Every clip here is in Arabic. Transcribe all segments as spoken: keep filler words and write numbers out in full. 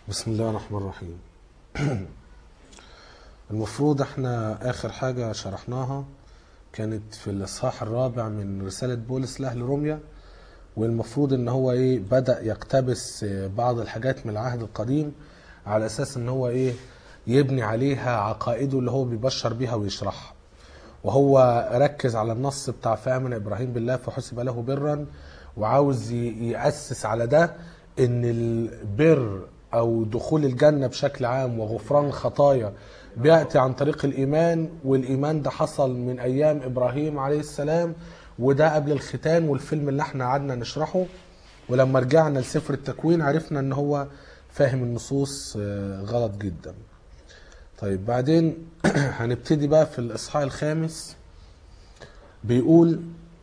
بسم الله الرحمن الرحيم. المفروض احنا اخر حاجة شرحناها كانت في الاصحاح الرابع من رسالة بولس لأهل روميا، والمفروض ان هو ايه بدأ يقتبس بعض الحاجات من العهد القديم على اساس ان هو ايه يبني عليها عقائده اللي هو بيبشر بيها ويشرحها. وهو ركز على النص بتاع فآمن إبراهيم بالله فحسب له برا، وعاوز يأسس على ده ان البر او دخول الجنة بشكل عام وغفران الخطايا بيأتي عن طريق الإيمان، والإيمان ده حصل من أيام إبراهيم عليه السلام، وده قبل الختان والفيلم اللي احنا قعدنا نشرحه. ولما رجعنا لسفر التكوين عرفنا ان هو فاهم النصوص غلط جدا. طيب بعدين هنبتدي بقى في الإصحاح الخامس. بيقول: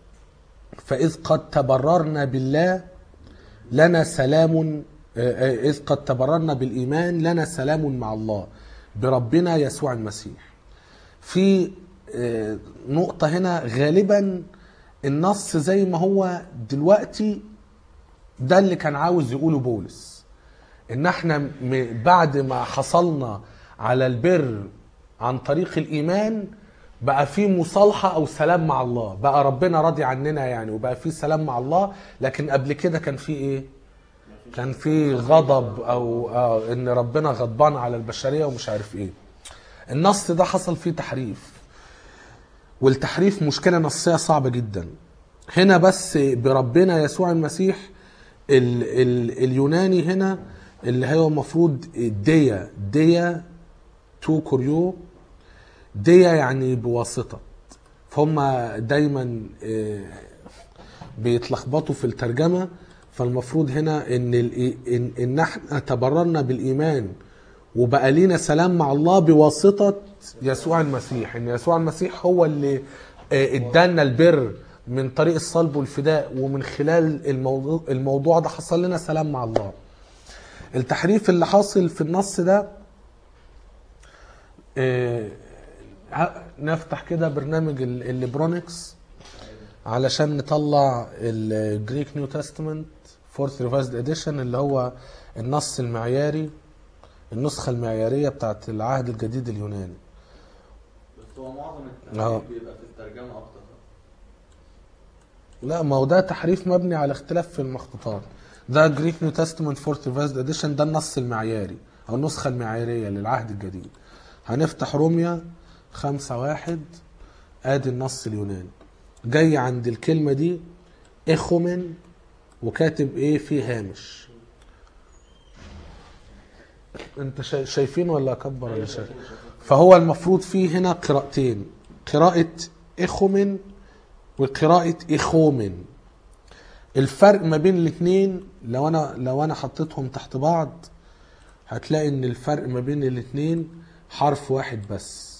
فإذ قد تبررنا بالله لنا سلام، إذ قد تبررنا بالإيمان لنا سلام مع الله بربنا يسوع المسيح. في نقطة هنا غالبا النص زي ما هو دلوقتي ده اللي كان عاوز يقوله بولس، ان احنا بعد ما حصلنا على البر عن طريق الإيمان بقى في مصالحة أو سلام مع الله، بقى ربنا راضي عننا يعني، وبقى في سلام مع الله. لكن قبل كده كان في إيه؟ كان في غضب أو آه إن ربنا غضبان على البشرية ومش عارف إيه. النص ده حصل فيه تحريف، والتحريف مشكلة نصية صعبة جدا. هنا بس بربنا يسوع المسيح ال ال اليوناني هنا اللي هو المفروض ديا ديا تو كوريو، ديا يعني بواسطة. فهم دايما بيتلخبطوا في الترجمة. فالمفروض هنا ان ان, إن احنا تبررنا بالايمان وبقى لينا سلام مع الله بواسطة يسوع المسيح، ان يسوع المسيح هو اللي ادانا البر من طريق الصلب والفداء، ومن خلال الموضوع, الموضوع ده حصل لنا سلام مع الله. التحريف اللي حاصل في النص ده، نفتح كده برنامج الليبرونكس علشان نطلع الجريك نيو تestament فورث ريفايزد اديشن، اللي هو النص المعياري، النسخة المعيارية بتاعت العهد الجديد اليوناني. بس هو معظم التحريف بيبقى في الترجمة أكتر. لا، ما هو ده تحريف مبني على اختلاف في المخطوطات. ده جريك نيو تestament فورث ريفايزد اديشن، ده النص المعياري أو النسخة المعيارية للعهد الجديد. هنفتح روميا خمسة واحد، ادي النص اليوناني. جاي عند الكلمة دي اخومن وكاتب ايه في هامش. انت شايفين ولا اكبر ولا شايف؟ فهو المفروض فيه هنا قراءتين، قراءة اخومن وقراءة اخومن. الفرق ما بين الاثنين لو انا لو انا حطيتهم تحت بعض هتلاقي ان الفرق ما بين الاثنين حرف واحد بس.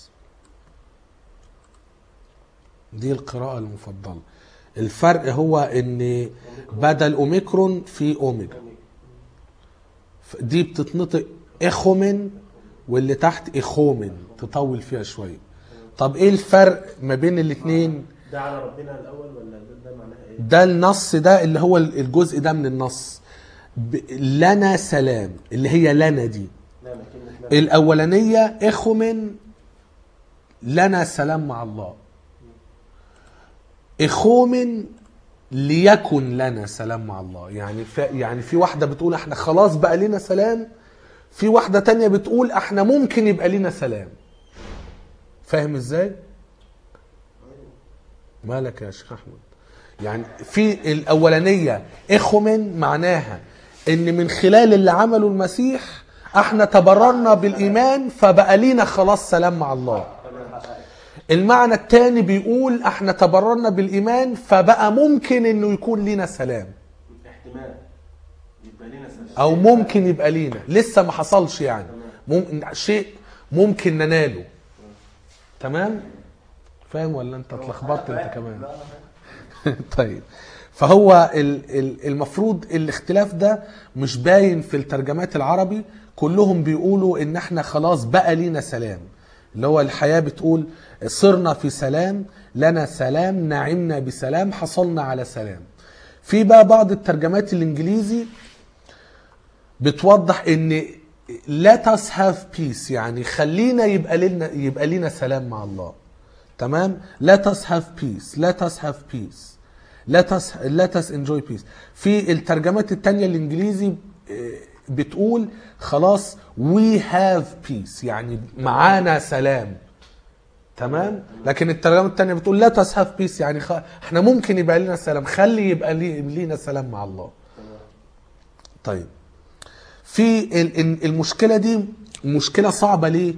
دي القراءة المفضلة. الفرق هو ان بدل اوميكرون في اوميجا، دي بتتنطق اخومن واللي تحت اخومن تطول فيها شوية. طب ايه الفرق ما بين الاثنين؟ ده على ربنا الاول ولا ده, ده معناها ايه؟ ده النص ده اللي هو الجزء ده من النص لنا سلام، اللي هي لنا دي الاولانية اخومن لنا سلام مع الله، اخومن ليكن لنا سلام مع الله. يعني في يعني في واحده بتقول احنا خلاص بقى لنا سلام، في واحده تانية بتقول احنا ممكن يبقى لنا سلام. فاهم ازاي؟ مالك يا شيخ احمد؟ يعني في الاولانيه اخومن معناها ان من خلال اللي عمله المسيح احنا تبررنا بالايمان فبقى لنا خلاص سلام مع الله. المعنى الثاني بيقول احنا تبررنا بالايمان فبقى ممكن انه يكون لنا سلام، احتمال يبقى لنا سلام او ممكن يبقى لنا، لسه ما حصلش يعني، مم... شيء ممكن نناله. تمام؟ فاهم ولا انت اتلخبطت انت كمان؟ طيب، فهو المفروض الاختلاف ده مش باين في الترجمات العربي، كلهم بيقولوا ان احنا خلاص بقى لنا سلام، اللي هو الحياة بتقول صرنا في سلام، لنا سلام، نعمنا بسلام، حصلنا على سلام. في بقى بعض الترجمات الانجليزي بتوضح ان let us have peace يعني خلينا يبقى لنا يبقى لنا سلام مع الله. تمام. let us have peace let us have peace let us let us enjoy peace. في الترجمات التانية الانجليزي بتقول خلاص we have peace يعني معانا سلام. تمام. لكن الترجمة التانية بتقول let us have peace يعني خ... احنا ممكن يبقى لنا سلام، خلي يبقى لي... لينا سلام مع الله. طيب في المشكلة دي مشكلة صعبة ليه؟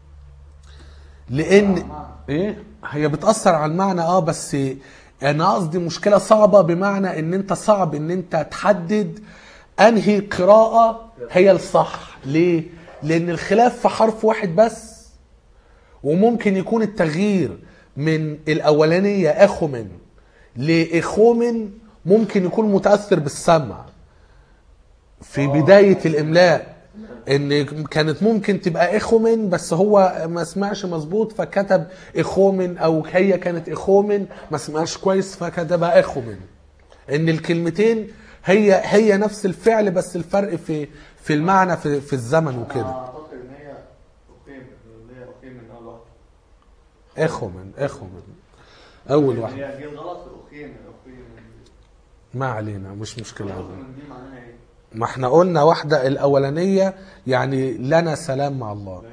لان ايه هي بتأثر على المعنى اه بس انا قصدي مشكلة صعبة بمعنى ان انت صعب ان انت تحدد انهي قراءة هي الصح. ليه؟ لان الخلاف في حرف واحد بس، وممكن يكون التغيير من الاولانية اخومن لاخومن ممكن يكون متأثر بالسمع في بداية الاملاء، ان كانت ممكن تبقى اخومن بس هو ما سمعش مظبوط فكتب اخومن، او هي كانت اخومن ما سمعش كويس فكتبها اخومن. ان الكلمتين هي هي نفس الفعل بس الفرق في في المعنى في, في الزمن وكده. اعتقد ان هي اخيم اللي هي اخيم من اول واحده. اخومن اخومن اول واحده. هي جه غلط في اخيم اخيم. ما علينا مش مشكله. اخيم دي معناها ايه؟ ما احنا قلنا واحده الاولانيه يعني لنا سلام مع الله.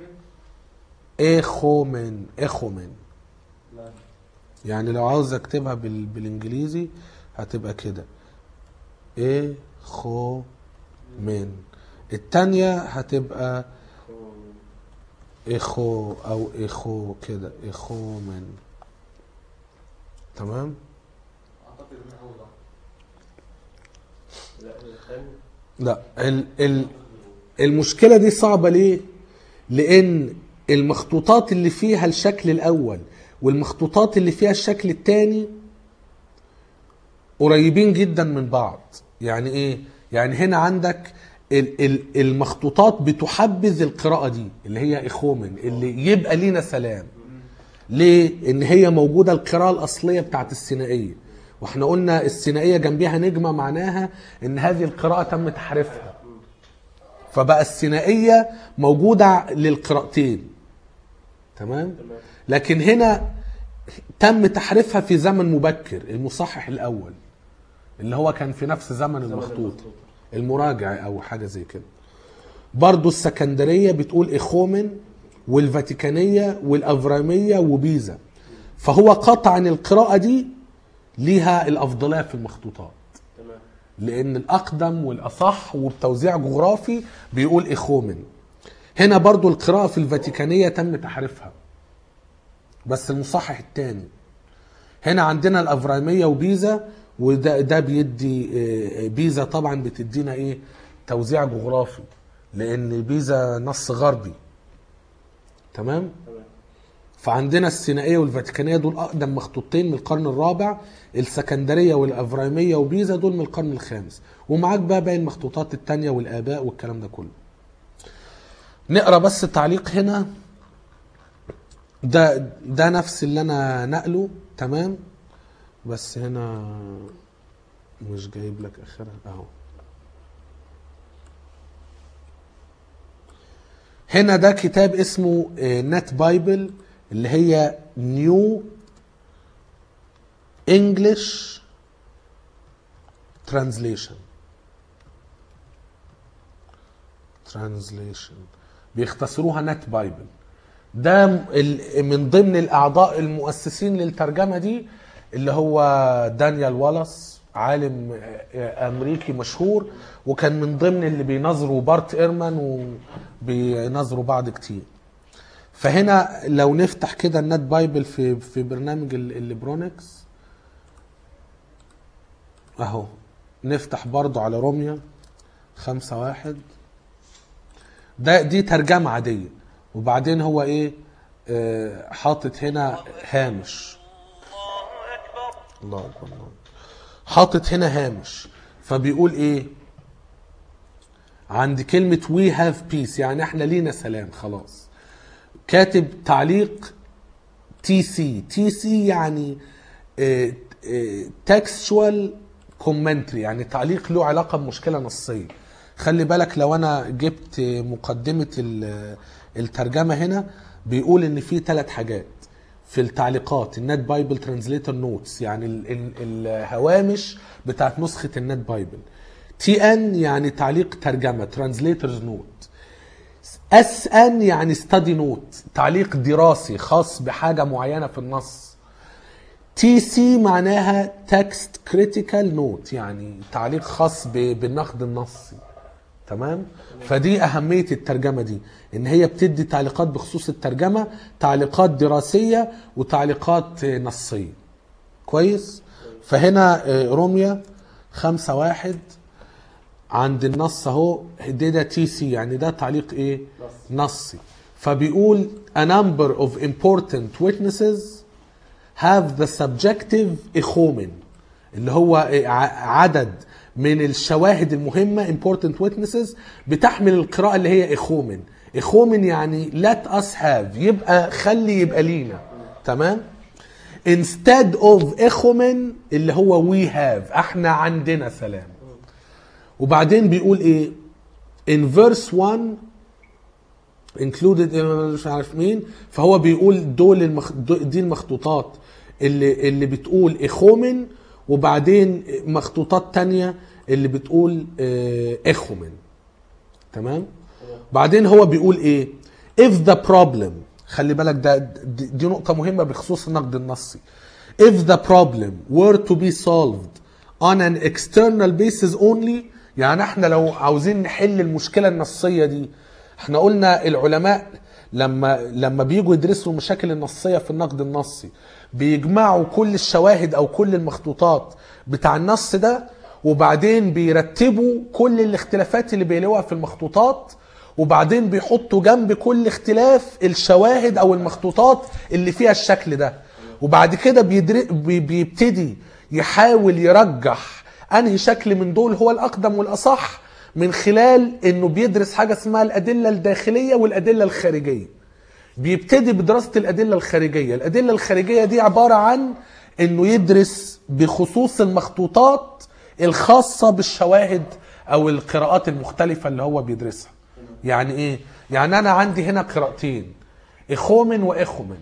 اخومن اخومن يعني لو عاوز اكتبها بال... بالانجليزي هتبقى كده اخومن. التانية هتبقى اخو او اخو كده اخومن. تمام. اعتقد ان اول واحده. لا الثاني لا ال... ال... المشكلة دي صعبة ليه؟ لان المخطوطات اللي فيها الشكل الاول والمخطوطات اللي فيها الشكل الثاني قريبين جدا من بعض. يعني ايه؟ يعني هنا عندك المخطوطات بتحبذ القراءة دي اللي هي اخومن اللي يبقى لينا سلام. ليه؟ ان هي موجودة القراءة الاصلية بتاعت السينائية، واحنا قلنا السينائية جنبيها نجمة معناها ان هذه القراءة تم تحريفها، فبقى السينائية موجودة للقراءتين. تمام. لكن هنا تم تحريفها في زمن مبكر، المصحح الاول اللي هو كان في نفس زمن المخطوط، المراجع او حاجة زي كده. برضو السكندرية بتقول اخومن، والفاتيكانية والافرامية وبيزا، فهو قطعا القراءة دي ليها الافضلية في المخطوطات لان الاقدم والاصح وبتوزيع جغرافي بيقول اخومن. هنا برضو القراءة في الفاتيكانية تم تحريفها بس المصحح الثاني. هنا عندنا الافرامية وبيزا، وده ده بيدي بيزا طبعا بتدينا ايه توزيع جغرافي لان بيزا نص غربي. تمام. فعندنا السينائية والفاتيكانية دول اقدم مخطوطين من القرن الرابع، السكندرية والافرامية وبيزا دول من القرن الخامس، ومعاك بقى باقي المخطوطات التانية والاباء والكلام ده كله. نقرا بس التعليق هنا، ده ده نفس اللي انا نقله. تمام. بس هنا مش جايب لك اخرها اهو. هنا ده كتاب اسمه نت بايبل اللي هي نيو انجلش ترانزليشن ترانزليشن بيختصروها نت بايبل. ده من ضمن الاعضاء المؤسسين للترجمه دي اللي هو دانيال والاس، عالم امريكي مشهور، وكان من ضمن اللي بينظروا بارت ايرمان وبينظروا بعض كتير. فهنا لو نفتح كده النت بايبل في في برنامج البرونكس اهو، نفتح برضو على روميا خمسة واحد، ده دي ترجمة عادية، وبعدين هو ايه آه حاطط هنا هامش. الله أكبر. الله. حاطط هنا هامش فبيقول ايه عند كلمة we have peace يعني احنا لينا سلام خلاص. كاتب تعليق تي سي. تي سي يعني اه اه textual commentary يعني تعليق له علاقة بمشكلة نصية. خلي بالك لو انا جبت مقدمة ال- الترجمة هنا بيقول ان في ثلاث حاجات في التعليقات. النت بايبل ترانزليتور نوتس يعني ال- ال- الهوامش بتاعت نسخة النت بايبل. تي ان يعني تعليق ترجمة ترانزليتورز نوت. اس ان يعني ستادي نوت تعليق دراسي خاص بحاجة معينة في النص. تي سي معناها تكست كريتيكال نوت يعني تعليق خاص ب- بالنقد النصي. تمام. فدي أهمية الترجمة دي ان هي بتدي تعليقات بخصوص الترجمة، تعليقات دراسية وتعليقات نصية. كويس. فهنا روميا خمسة واحد عند النص اهو ده ده تي سي يعني ده تعليق ايه نصي. فبيقول a number of important witnesses have the subjective echomen اللي هو عدد من الشواهد المهمة important witnesses بتحمل القراءة اللي هي echomen. echomen يعني let us have يبقى خلي يبقى لينا. تمام. instead of echomen اللي هو we have احنا عندنا سلام. وبعدين بيقول ايه in verse one included مش عارف مين. فهو بيقول دول المخ... دي المخطوطات اللي اللي بتقول اخومن، وبعدين مخطوطات تانية اللي بتقول اخومن. تمام. بعدين هو بيقول ايه if the problem خلي بالك ده دي نقطة مهمة بخصوص النقد النصي. if the problem were to be solved on an external basis only يعني احنا لو عاوزين نحل المشكلة النصية دي، احنا قلنا العلماء لما لما بييجوا يدرسوا المشاكل النصية في النقد النصي بيجمعوا كل الشواهد او كل المخطوطات بتاع النص ده، وبعدين بيرتبوا كل الاختلافات اللي بيلاقوها في المخطوطات، وبعدين بيحطوا جنب كل اختلاف الشواهد او المخطوطات اللي فيها الشكل ده، وبعد كده بيبتدي يحاول يرجح انهي شكل من دول هو الاقدم والاصح من خلال انه بيدرس حاجة اسمها الادلة الداخلية والادلة الخارجية. بيبتدي بدراسة الادلة الخارجية. الادلة الخارجية دي عبارة عن انه يدرس بخصوص المخطوطات الخاصة بالشواهد او القراءات المختلفة اللي هو بيدرسها. يعني ايه؟ يعني انا عندي هنا قراءتين اخومن واخومن،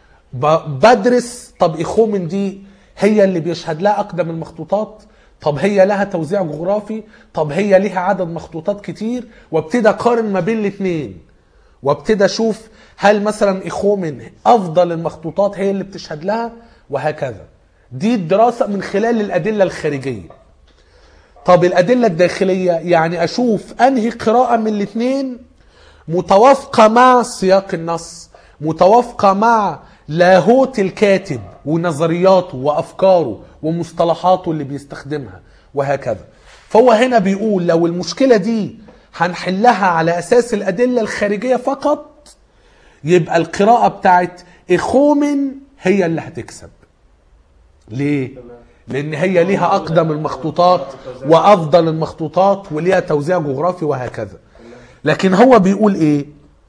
بدرس طب اخومن دي هي اللي بيشهد لها اقدم المخطوطات، طب هي لها توزيع جغرافي، طب هي لها عدد مخطوطات كتير، وابتدى اقارن ما بين الاثنين، وابتدى اشوف هل مثلا اخومن افضل المخطوطات هي اللي بتشهد لها، وهكذا. دي الدراسة من خلال الادلة الخارجية. طب الادلة الداخلية يعني اشوف انهي قراءة من الاثنين متوافقة مع سياق النص، متوافقة مع لاهوت الكاتب ونظرياته وافكاره ومصطلحاته اللي بيستخدمها وهكذا. فهو هنا بيقول لو المشكلة دي هنحلها على اساس الادلة الخارجية فقط، يبقى القراءة بتاعت اخومن هي اللي هتكسب. ليه؟ لان هي ليها اقدم المخطوطات وافضل المخطوطات وليها توزيع جغرافي وهكذا. لكن هو بيقول ايه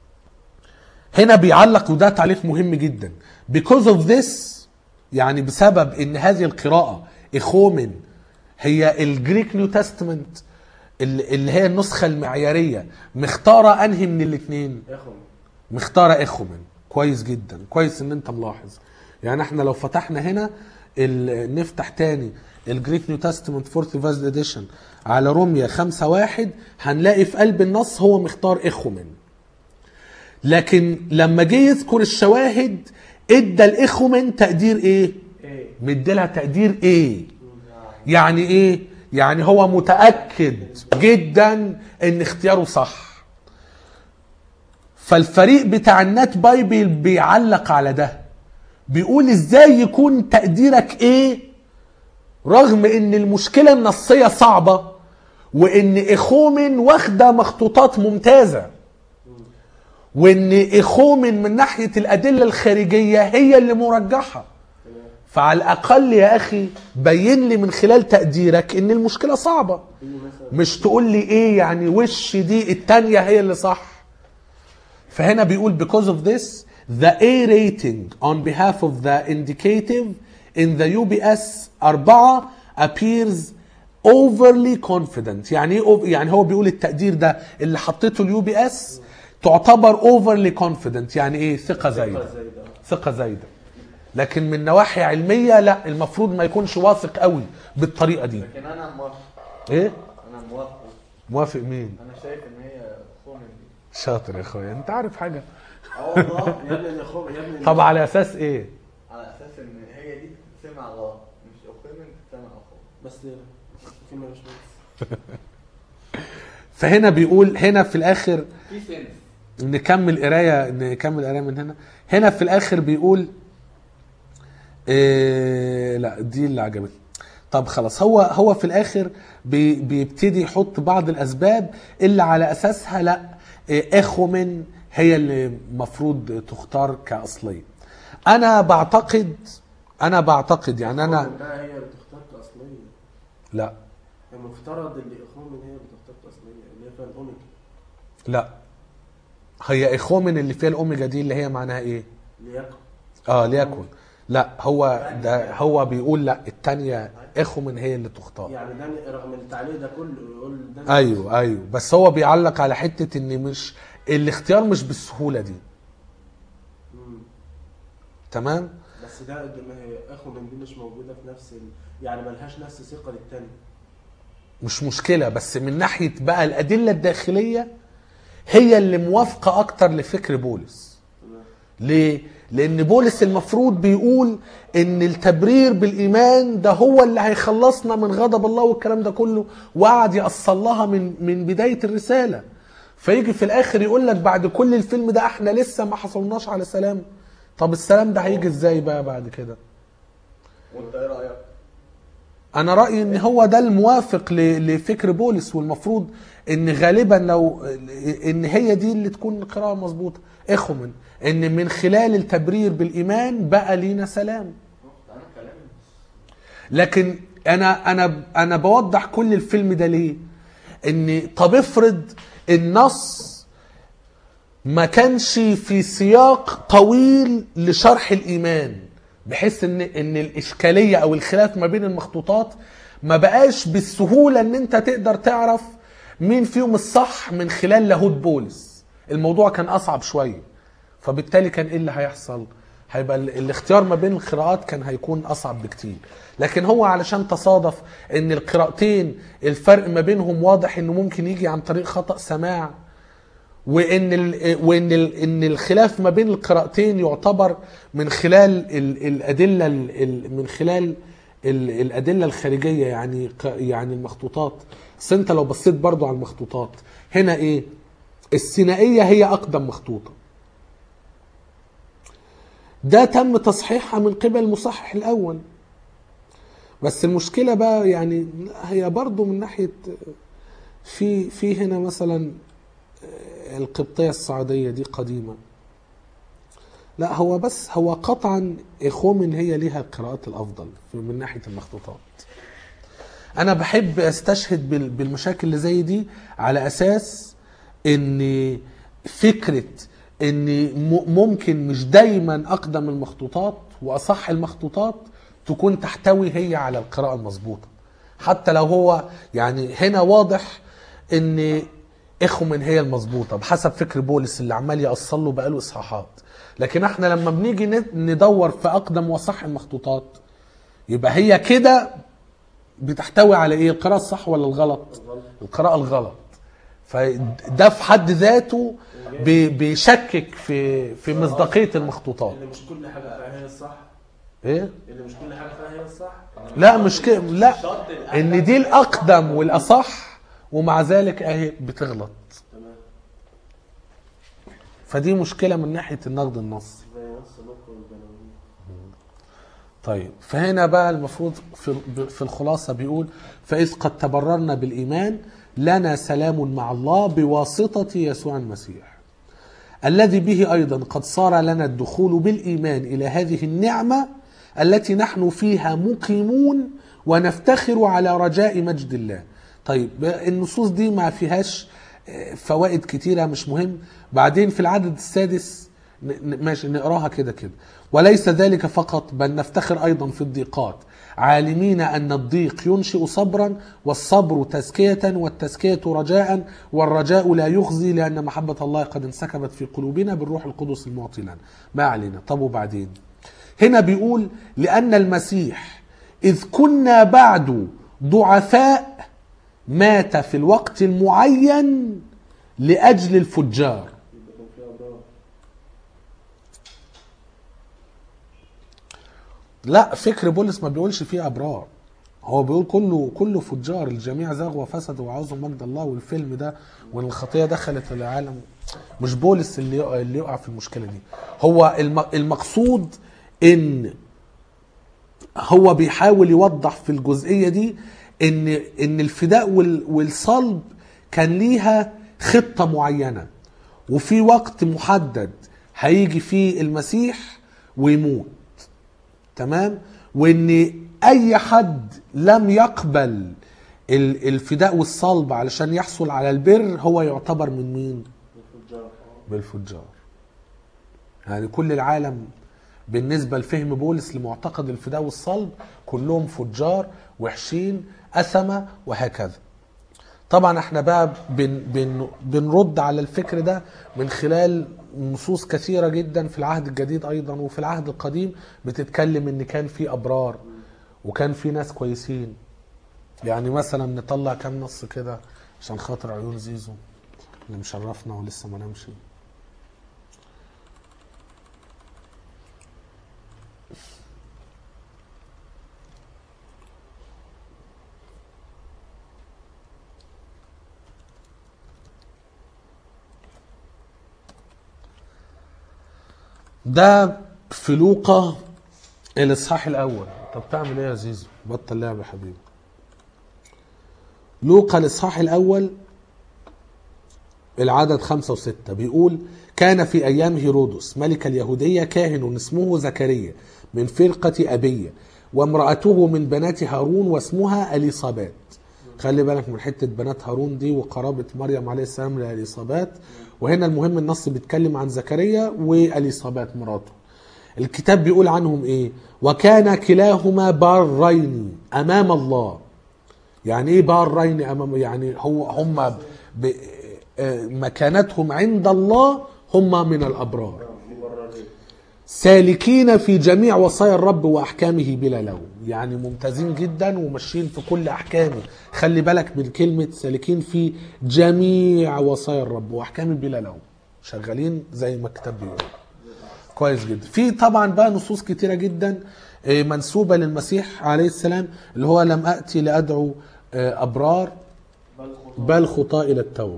هنا؟ بيعلق، وده تعليق مهم جدا. because of this يعني بسبب ان هذه القراءة اخومن هي الجريك نيو تestament اللي هي النسخة المعيارية، مختارة انهي من الاثنين؟ مختارة اخومن. كويس جدا، كويس ان انت ملاحظ. يعني احنا لو فتحنا هنا نفتح تاني الجريك نيو تestament فورث فازد اديشن على روميا خمسة واحد هنلاقي في قلب النص هو مختار اخومن. لكن لما جه يذكر الشواهد ادى الاخومن تقدير ايه؟ مديلها تقدير ايه؟ يعني ايه؟ يعني هو متأكد جدا ان اختياره صح. فالفريق بتاع النت بايبل بيعلق على ده، بيقول ازاي يكون تقديرك ايه رغم ان المشكلة النصية صعبة، وان اخومن واخدة مخطوطات ممتازة، وان اخومن من ناحية الادلة الخارجية هي اللي مرجحة. فعلى الاقل يا اخي بين لي من خلال تقديرك ان المشكلة صعبة، مش تقول لي ايه يعني وش دي التانية هي اللي صح. فهنا بيقول because of this the A rating on behalf of the indicative in the U B S أربعة appears overly confident. يعني ايه over- يعني هو بيقول التقدير ده اللي حطيته اليو بي اس تعتبر overly confident، يعني ايه؟ ثقة زايدة، زي ده. ثقة زايدة. لكن من نواحي علمية لا، المفروض ما يكونش واثق قوي بالطريقة دي. لكن انا موافق. ايه؟ انا موافق. موافق مين؟ انا شايف ان هي كوميدي. شاطر يا اخويا، انت عارف حاجة. اه والله يا ابني يا اخو يا ابني. طب على اساس ايه؟ على اساس ان هي دي تسمع غلط، مش اقيم تسمع اخو. بس في مش بس. فهنا بيقول هنا في الاخر، في سنس. نكمل قرايه نكمل قرايه من هنا. هنا في الاخر بيقول إيه، لا دي اللي عجبتني. طب خلاص، هو هو في الاخر بي بيبتدي يحط بعض الاسباب اللي على اساسها لا إيه اخومن هي اللي المفروض تختار كاصليه. انا بعتقد انا بعتقد يعني انا ده هي اللي تختار كاصليه. لا المفترض اللي اخومن هي اللي تختار كاصليه اللي هي فيها الاوميجا. لا هي اخومن اللي فيها الاوميجا دي اللي هي معناها ايه؟ ليكن. اه ليكن. لا هو ده هو بيقول لا التانية اخومن هي اللي تختار. يعني ده رغم التعليق ده كله يقول ده. ايوه ايوه، بس هو بيعلق على حتة ان مش الاختيار مش بالسهولة دي. مم. تمام. بس ده ده ما هي اخومن دي مش موجوده في نفس ال... يعني ملهاش نفس ثقه للتاني. مش مشكلة، بس من ناحية بقى الأدلة الداخلية هي اللي موافقة أكتر لفكر بولس. ليه؟ لأن بولس المفروض بيقول إن التبرير بالإيمان ده هو اللي هيخلصنا من غضب الله والكلام ده كله، وقعد يأصل لها من من بداية الرسالة. فيجي في الآخر يقول لك بعد كل الفيلم ده إحنا لسه ما حصلناش على سلام. طب السلام ده هيجي إزاي بقى بعد كده؟ وانت ايه رايك؟ انا رايي ان هو ده الموافق ل- لفكر بولس، والمفروض ان غالبا لو ان هي دي اللي تكون القراءه مظبوطه اخومن، ان من خلال التبرير بالايمان بقى لينا سلام. انا كلامي لكن انا انا انا بوضح كل الفيلم ده ليه؟ ان طب افرض النص ما كانش في سياق طويل لشرح الايمان، بحيث ان ان الاشكاليه او الخلاف ما بين المخطوطات ما بقاش بالسهوله ان انت تقدر تعرف مين فيهم الصح من خلال لاهوت بولس. الموضوع كان اصعب شويه، فبالتالي كان ايه اللي هيحصل؟ هيبقى ال- الاختيار ما بين القراءات كان هيكون اصعب بكتير. لكن هو علشان تصادف ان القراءتين الفرق ما بينهم واضح انه ممكن يجي عن طريق خطأ سماع، وان ال وان ال ان الخلاف ما بين القراءتين يعتبر من خلال ال الادله ال من خلال ال الادله الخارجيه، يعني ق- يعني المخطوطات. بس انت لو بصيت برضو على المخطوطات هنا ايه؟ السينائيه هي اقدم مخطوطه، ده تم تصحيحها من قبل المصحح الاول. بس المشكله بقى يعني هي برضو من ناحيه في في هنا مثلا القبطية الصعيدية دي قديمة. لا هو بس هو قطعا اخومن هي ليها القراءات الافضل من ناحية المخطوطات. انا بحب استشهد بال- بالمشاكل اللي زي دي على اساس ان فكرة ان م- ممكن مش دايما اقدم المخطوطات واصح المخطوطات تكون تحتوي هي على القراءة المظبوطة، حتى لو هو يعني هنا واضح ان اخومن هي المظبوطه بحسب فكر بولس اللي عمال يأصل له بقاله اصحاحات. لكن احنا لما بنيجي ند- ندور في اقدم وصح المخطوطات يبقى هي كده بتحتوي على ايه؟ القراءه الصح ولا الغلط؟ القراءه الغلط. فده في حد ذاته بي- بيشكك في في مصداقيه المخطوطات. اللي مش كل حاجه فيها هي الصح. ايه؟ اللي مش كل حاجه فيها هي الصح. لا مش كده، لا ان دي الاقدم والاصح ومع ذلك اهي بتغلط. تمام. فدي مشكله من ناحيه النقد النصي. زي نص لوك والبنوي. طيب فهنا بقى المفروض في في الخلاصه بيقول فاذ قد تبررنا بالايمان لنا سلام مع الله بواسطه يسوع المسيح الذي به ايضا قد صار لنا الدخول بالايمان الى هذه النعمه التي نحن فيها مقيمون ونفتخر على رجاء مجد الله. طيب النصوص دي ما فيهاش فوائد كتيرة مش مهم. بعدين في العدد السادس ن- ن- ماشي نقراها كده كده. وليس ذلك فقط بل نفتخر أيضا في الضيقات عالمين أن الضيق ينشئ صبرا والصبر تزكية والتزكية رجاء والرجاء لا يخزي لأن محبة الله قد انسكبت في قلوبنا بالروح القدس المعطي لنا. ما علينا. طب وبعدين هنا بيقول لأن المسيح إذ كنا بعد ضعفاء مات في الوقت المعين لأجل الفجار. لا، فكر بولس ما بيقولش فيه أبرار، هو بيقول كله كله فجار، الجميع زاغوا وفسدوا وعاوزوا مجد الله، والفيلم ده وان الخطيه دخلت العالم. مش بولس اللي يقع, اللي يقع في المشكله دي. هو المقصود ان هو بيحاول يوضح في الجزئيه دي ان ان الفداء والصلب كان ليها خطه معينه، وفي وقت محدد هيجي فيه المسيح ويموت. تمام؟ وان اي حد لم يقبل الفداء والصلب علشان يحصل على البر هو يعتبر من مين؟ بالفجار. بالفجار. يعني كل العالم بالنسبة لفهم بولس لمعتقد الفداء والصلب كلهم فجار وحشين أثمة وهكذا. طبعا احنا بقى بن بن بنرد على الفكر ده من خلال نصوص كثيرة جدا في العهد الجديد أيضا وفي العهد القديم بتتكلم ان كان في أبرار وكان في ناس كويسين. يعني مثلا نطلع كام نص كده عشان خاطر عيون زيزو اللي مشرفنا ولسه ما نمشي. ده في لوقا الاصحاح الاول. طب تعمل ايه يا زيزو؟ بطل لعب يا حبيبي. لوقا الاصحاح الاول العدد خمسة وستة بيقول: كان في ايام هيرودس ملك اليهودية كاهن اسمه زكريا من فرقة أبية، وامرأته من بنات هارون واسمها اليصابات. خلي بالك من حتة بنات هارون دي وقرابة مريم عليه السلام لاليصابات. وهنا المهم النص بيتكلم عن زكريا واليصابات مراته. الكتاب بيقول عنهم ايه؟ وكان كلاهما بارين امام الله. يعني ايه بارين امام؟ يعني هو هم مكانتهم عند الله هم من الابرار، سالكين في جميع وصايا الرب واحكامه بلا لوم. يعني ممتازين جدا وماشيين في كل احكامه. خلي بالك من كلمه سالكين في جميع وصايا الرب واحكامه بلا لوم، شغالين زي ما الكتاب بيقول. كويس جدا. في طبعا بقى نصوص كتيره جدا منسوبه للمسيح عليه السلام، اللي هو لم اتي لادعو ابرار بل خطاة الى التوبه.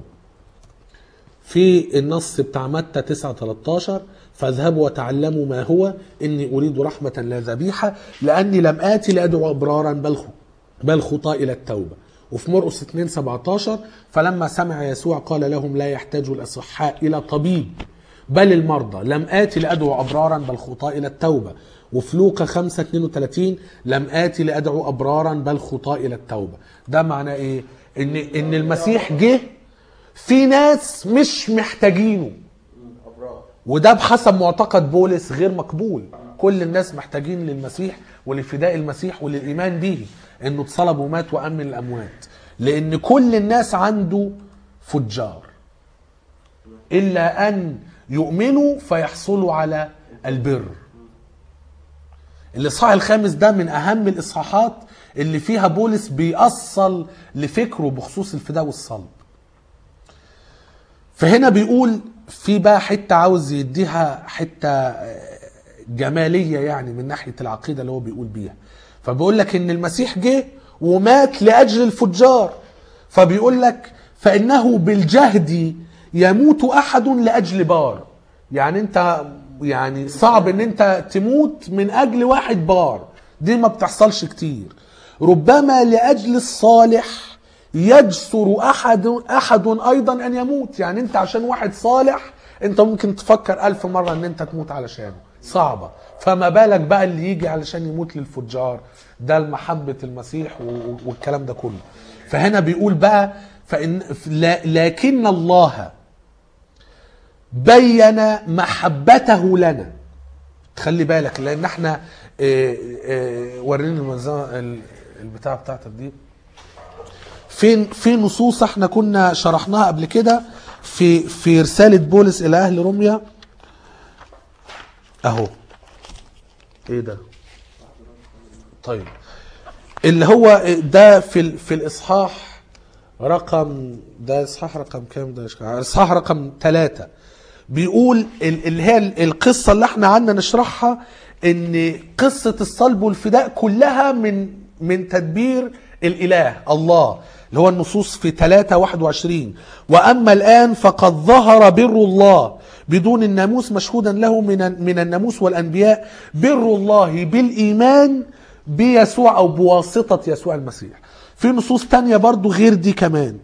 في النص بتاع متى تسعة ثلاثة عشر: فاذهبوا وتعلموا ما هو اني اريد رحمه لا ذبيحه لاني لم اتي لادعو ابرارا بل بل خطاة الى التوبه. وفي مرقس اثنين سبعة عشر: فلما سمع يسوع قال لهم: لا يحتاج الاصحاء الى طبيب بل المرضى، لم آتي لأدعو أبرارا بل خطاة إلى التوبة. وفي لوقا خمسة اثنين وثلاثين: لم آتي لأدعو أبرارا بل خطاة إلى التوبة. ده معناه إيه؟ إن إن المسيح جه في ناس مش محتاجينه، وده بحسب معتقد بولس غير مقبول. كل الناس محتاجين للمسيح ولفداء المسيح وللإيمان به إنه اتصلب ومات وأمن الأموات، لأن كل الناس عنده فجار إلا أن يؤمنوا فيحصلوا على البر. الإصحاح الخامس ده من أهم الإصحاحات اللي فيها بولس بيأصل لفكره بخصوص الفداء والصلب. فهنا بيقول في بقى حتة عاوز يديها حتة جمالية يعني من ناحية العقيدة اللي هو بيقول بيها. فبيقول لك إن المسيح جه ومات لأجل الفجار، فبيقول لك فإنه بالجهد يموت أحد لأجل بار. يعني انت يعني صعب ان انت تموت من اجل واحد بار، دي ما بتحصلش كتير. ربما لأجل الصالح يجسر أحد أحد أيضا أن يموت. يعني انت عشان واحد صالح انت ممكن تفكر ألف مرة ان انت تموت علشانه، صعبة. فما بالك بقى اللي يجي علشان يموت للفجار؟ ده المحبة المسيح والكلام ده كله. فهنا بيقول بقى فإن لكن الله بين محبته لنا. خلي بالك، لان احنا إيه إيه وريني المنظمة ال- البتاع بتاعتك دي. في في نصوص احنا كنا شرحناها قبل كده في في رسالة بولس إلى أهل روميا أهو. إيه ده؟ طيب اللي هو ده في ال- في الإصحاح رقم ده إصحاح رقم كام ده؟ إصحاح رقم ثلاثة. بيقول ال- اللي هي ال- القصة اللي احنا عندنا نشرحها ان قصة الصلب والفداء كلها من من تدبير الاله الله، اللي هو النصوص في ثلاثة واحد وعشرين. واما الان فقد ظهر بر الله بدون الناموس مشهودا له من من الناموس والانبياء، بر الله بالايمان بيسوع او بواسطة يسوع المسيح. في نصوص تانية برضو غير دي كمان.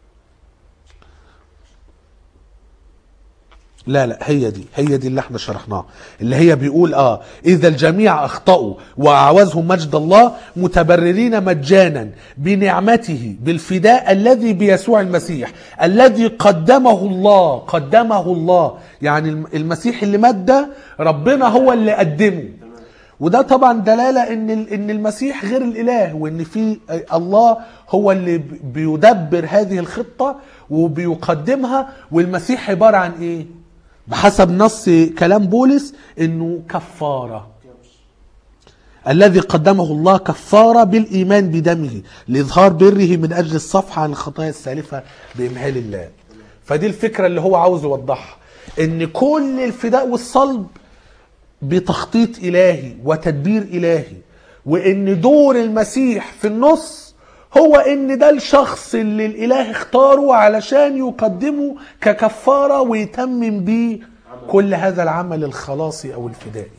لا لا هي دي هي دي اللي احنا شرحناها، اللي هي بيقول اه اذا الجميع اخطأوا واعوزهم مجد الله متبررين مجانا بنعمته بالفداء الذي بيسوع المسيح الذي قدمه الله قدمه الله يعني المسيح اللي مات ده ربنا هو اللي قدمه. وده طبعا دلالة ان ان المسيح غير الاله، وان في الله هو اللي بيدبر هذه الخطة وبيقدمها. والمسيح عبارة عن ايه بحسب نص كلام بولس؟ انه كفارة، الذي قدمه الله كفارة بالإيمان بدمه لإظهار بره من أجل الصفحة عن الخطايا السالفة بإمهال الله. فدي الفكرة اللي هو عاوز يوضحها، ان كل الفداء والصلب بتخطيط إلهي وتدبير إلهي، وان دور المسيح في النص هو ان ده الشخص اللي الاله اختاره علشان يقدمه ككفارة ويتمم بيه كل هذا العمل الخلاصي او الفدائي.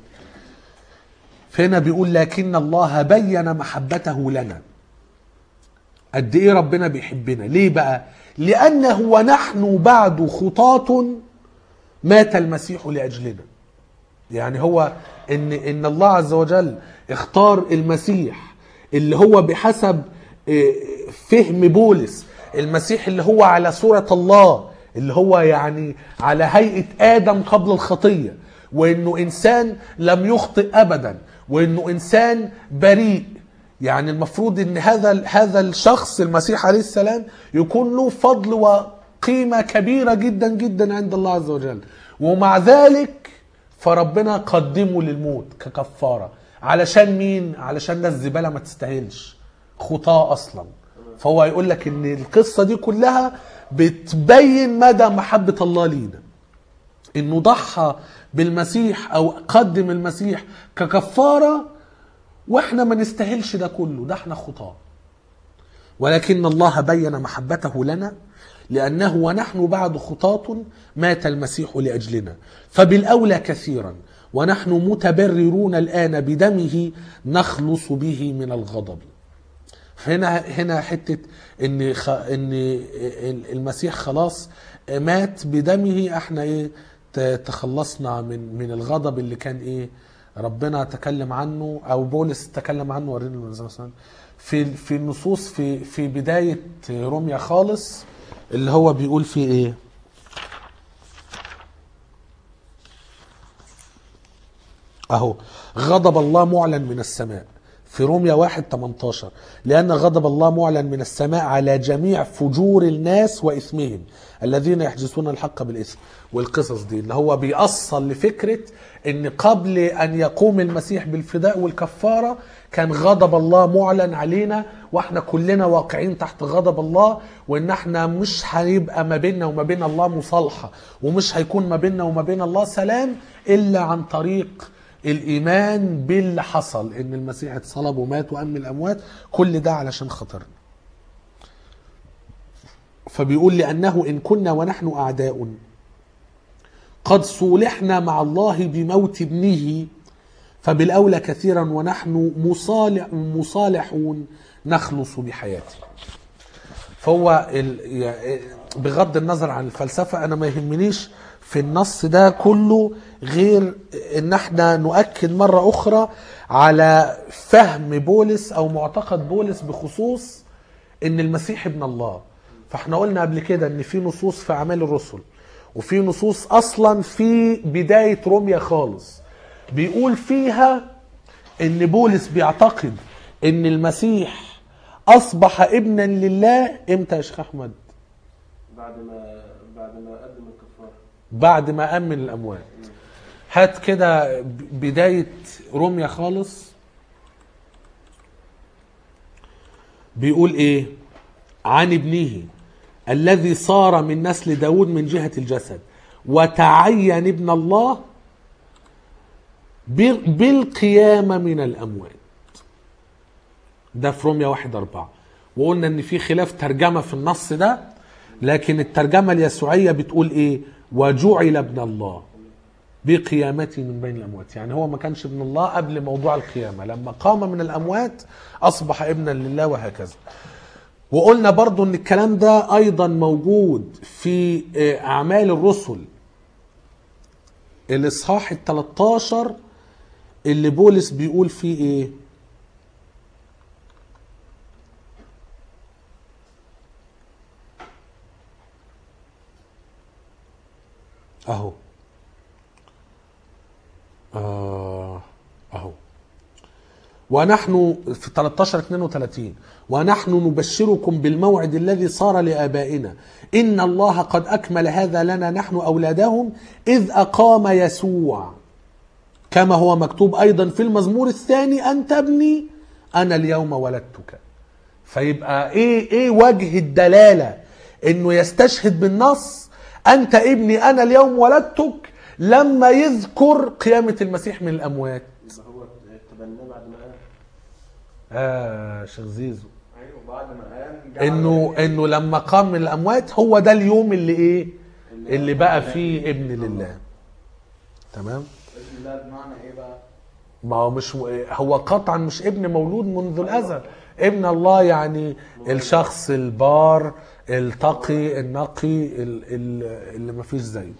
فهنا بيقول لكن الله بين محبته لنا. قد ايه ربنا بيحبنا؟ ليه بقى؟ لانه ونحن بعد خطاة مات المسيح لاجلنا. يعني هو ان ان الله عز وجل اختار المسيح اللي هو بحسب فهم بولس المسيح اللي هو على صورة الله، اللي هو يعني على هيئة آدم قبل الخطية، وانه انسان لم يخطئ ابدا، وانه انسان بريء. يعني المفروض ان هذا هذا الشخص المسيح عليه السلام يكون له فضل وقيمة كبيرة جدا جدا عند الله عز وجل، ومع ذلك فربنا قدمه للموت ككفارة. علشان مين؟ علشان ناس زبالة ما تستاهلش، خطاة اصلا. فهو يقول لك ان القصة دي كلها بتبين مدى محبة الله لينا، انه ضحى بالمسيح او قدم المسيح ككفارة واحنا ما نستاهلش ده كله، ده احنا خطاة. ولكن الله بين محبته لنا لأنه ونحن بعد خطاة مات المسيح لأجلنا، فبالأولى كثيرا ونحن متبررون الآن بدمه نخلص به من الغضب. هنا هنا حتة ان خ... ان المسيح خلاص مات بدمه، احنا ايه تخلصنا من من الغضب اللي كان ايه ربنا تكلم عنه او بولس تكلم عنه. ورينا مثلا في في النصوص في في بداية روميا خالص اللي هو بيقول فيه ايه؟ اهو غضب الله معلن من السماء في روميا واحد تمنتاشر، لأن غضب الله معلن من السماء على جميع فجور الناس وإثمهم الذين يحجزون الحق بالإثم. والقصص دي اللي هو بيأصل لفكرة ان قبل ان يقوم المسيح بالفداء والكفارة كان غضب الله معلن علينا، واحنا كلنا واقعين تحت غضب الله، وان احنا مش هيبقى ما بيننا وما بين الله مصالحة، ومش هيكون ما بيننا وما بين الله سلام الا عن طريق الايمان باللي حصل، ان المسيح اتصلب ومات وقام من الاموات، كل ده علشان خاطرنا. فبيقول لانه ان كنا ونحن اعداء قد صولحنا مع الله بموت ابنه، فبالاولى كثيرا ونحن مصالح مصالحون نخلص بحياته. فهو بغض النظر عن الفلسفة انا ما يهمنيش في النص ده كله غير ان احنا نؤكد مرة اخرى على فهم بولس او معتقد بولس بخصوص ان المسيح ابن الله. فاحنا قلنا قبل كده ان في نصوص في اعمال الرسل وفي نصوص اصلا في بداية روميا خالص بيقول فيها ان بولس بيعتقد ان المسيح اصبح ابنا لله امتى يا شيخ احمد؟ بعد ما بعد ما قدم الكفاره. بعد ما قام من الاموات. هات كده بداية روميا خالص. بيقول ايه؟ عن ابنه الذي صار من نسل داود من جهة الجسد وتعين ابن الله بالقيامة من الأموات. ده في روميا واحد أربعة. وقلنا ان في خلاف ترجمة في النص ده، لكن الترجمة اليسوعية بتقول ايه؟ وجعل ابن الله بقيامته من بين الأموات. يعني هو ما كانش ابن الله قبل موضوع القيامة، لما قام من الأموات أصبح ابنا لله وهكذا. وقلنا برضو ان الكلام ده أيضا موجود في أعمال الرسل الإصحاح التلتاشر اللي بولس بيقول فيه ايه؟ اهو آه اهو ونحن في تلتاشر اتنين وتلاتين ونحن نبشركم بالموعد الذي صار لآبائنا إن الله قد أكمل هذا لنا نحن أولادهم إذ أقام يسوع كما هو مكتوب أيضا في المزمور الثاني أنت ابني أنا اليوم ولدتك. فيبقى إيه, إيه وجه الدلالة إنه يستشهد بالنص أنت ابني أنا اليوم ولدتك لما يذكر قيامة المسيح من الأموات؟ يبقى هو تبناه بعد ما قام. آه شيخ زيزو ايوه بعد ما قام جعل انه ابن انه لما قام من الاموات هو ده اليوم اللي ايه اللي بقى فيه ابن لله. تمام. ابن الله بمعنى ايه بقى؟ ما هو مش هو قطعا مش ابن مولود منذ الازل. ابن الله يعني الشخص البار التقي النقي ال- ال- اللي ما فيش زيه.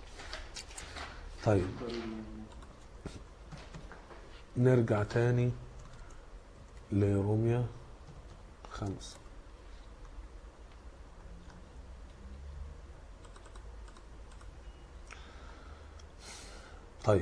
طيب نرجع تاني لروميا خمسة. طيب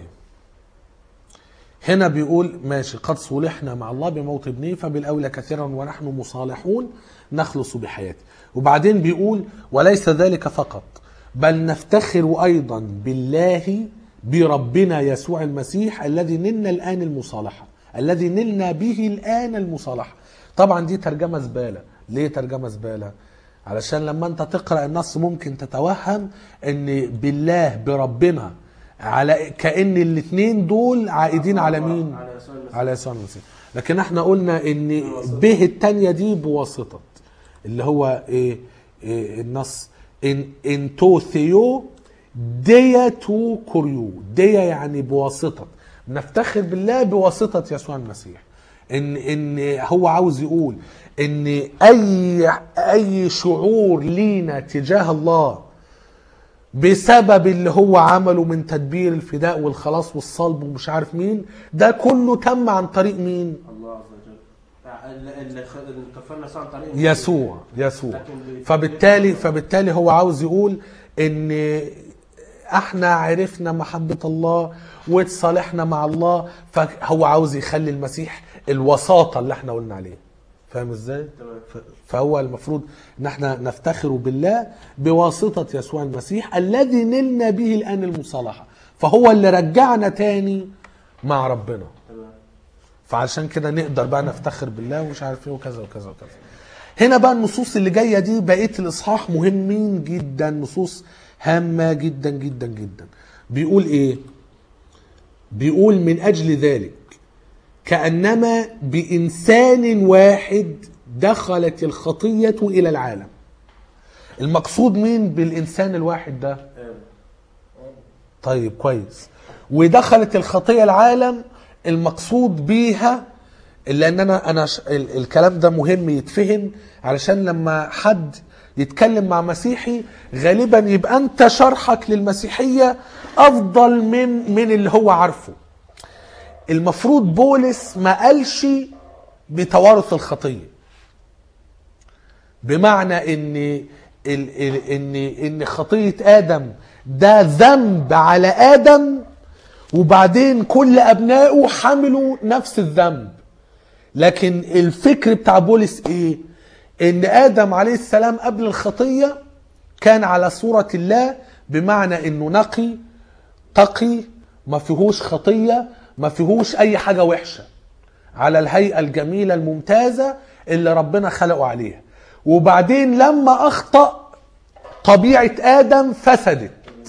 هنا بيقول ماشي قد صلحنا مع الله بموت ابنه فبالأولى كثيرا ونحن مصالحون نخلص بحياته. وبعدين بيقول وليس ذلك فقط بل نفتخر أيضا بالله بربنا يسوع المسيح الذي نلنا الآن المصالحة الذي نلنا به الآن المصالحة. طبعا دي ترجمة زبالة. ليه ترجمة زبالة؟ علشان لما انت تقرأ النص ممكن تتوهم ان بالله بربنا على كأن الاثنين دول عائدين على مين؟ على يسوع المسيح. على يسوع المسيح. لكن احنا قلنا ان به التانية دي بواسطة اللي هو ايه, إيه النص ان انتو ثيو ديا تو كوريو. ديا يعني بواسطة. نفتخر بالله بواسطة يسوع المسيح. ان ان هو عاوز يقول ان اي اي شعور لينا تجاه الله بسبب اللي هو عمله من تدبير الفداء والخلاص والصلب ومش عارف مين ده كله تم عن طريق مين؟ الله عز وجل. اللي اللي خ- اللي كفرنا عن طريق يسوع يسوع. لكن فبالتالي فبالتالي هو عاوز يقول ان احنا عرفنا محبة الله واتصالحنا مع الله. فهو عاوز يخلي المسيح الوساطة اللي احنا قلنا عليه. فاهم ازاي؟ تمام. ف- فهو المفروض ان احنا نفتخر بالله بواسطة يسوع المسيح الذي نلنا به الآن المصالحة. فهو اللي رجعنا تاني مع ربنا. تمام. فعشان كده نقدر بقى نفتخر بالله ومش عارف ايه وكذا وكذا وكذا. هنا بقى النصوص اللي جايه دي بقيه الاصحاح مهمين جدا. نصوص هامه جدا جدا جدا. بيقول ايه؟ بيقول من اجل ذلك كانما بانسان واحد دخلت الخطيه الى العالم. المقصود مين بالانسان الواحد ده؟ آمين. طيب كويس. ودخلت الخطيه العالم المقصود بيها لان انا انا ش... ال... الكلام ده مهم يتفهم علشان لما حد يتكلم مع مسيحي غالبا يبقى انت شرحك للمسيحيه افضل من من اللي هو عارفه. المفروض بولس ما قالش بتوارث الخطيه بمعنى ان ال... ال... ان ان خطيه ادم ده ذنب على ادم وبعدين كل ابنائه حملوا نفس الذنب. لكن الفكر بتاع بولس ايه؟ ان ادم عليه السلام قبل الخطية كان على صورة الله، بمعنى انه نقي تقي ما فيهوش خطية ما فيهوش اي حاجة وحشة، على الهيئة الجميلة الممتازة اللي ربنا خلقه عليها. وبعدين لما اخطأ طبيعة ادم فسدت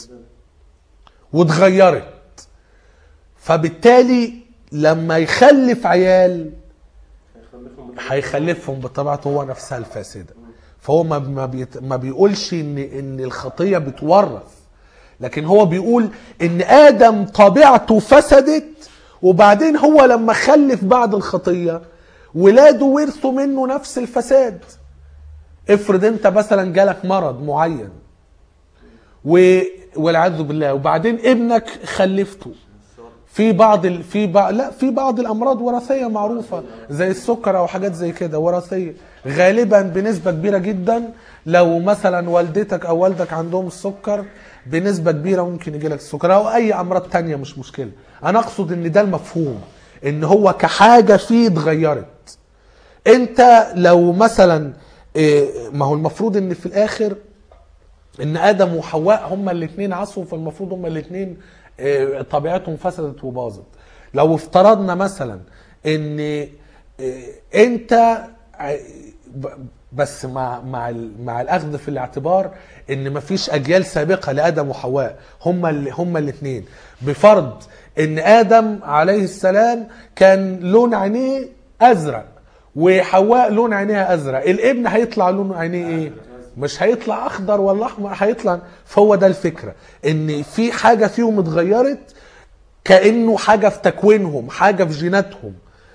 واتغيرت، فبالتالي لما يخلف عيال هيخلفهم بطبيعته هو نفسها الفاسدة. فهو ما ما, بيت ما بيقولش ان ان الخطية بتورث، لكن هو بيقول ان ادم طبيعته فسدت، وبعدين هو لما خلف بعد الخطية ولاده ورثوا منه نفس الفساد. افرض انت مثلا جالك مرض معين و... والعياذ بالله، وبعدين ابنك خلفته في بعض ال... في بعض لا في بعض الامراض وراثيه معروفه زي السكر او حاجات زي كده وراثيه، غالبا بنسبه كبيره جدا لو مثلا والدتك او والدك عندهم السكر بنسبه كبيره ممكن يجي لك السكر او اي امراض تانية، مش مشكله. انا اقصد ان ده المفهوم، ان هو كحاجه فيه اتغيرت. انت لو مثلا ما هو المفروض ان في الاخر ان ادم وحواء هما الاثنين عصوا، فالمفروض هما الاثنين طبيعتهم فسدت وباظت. لو افترضنا مثلا ان انت بس مع مع مع الاخذ في الاعتبار ان مفيش اجيال سابقه لادم وحواء، هما اللي هما الاثنين، بفرض ان ادم عليه السلام كان لون عينيه ازرق وحواء لون عينيها ازرق، الابن هيطلع لون عينيه ايه؟ مش هيطلع اخضر ولا احمر، هيطلع. فهو ده الفكره، ان في حاجه فيهم اتغيرت، كانه حاجه في تكوينهم، حاجه في جيناتهم،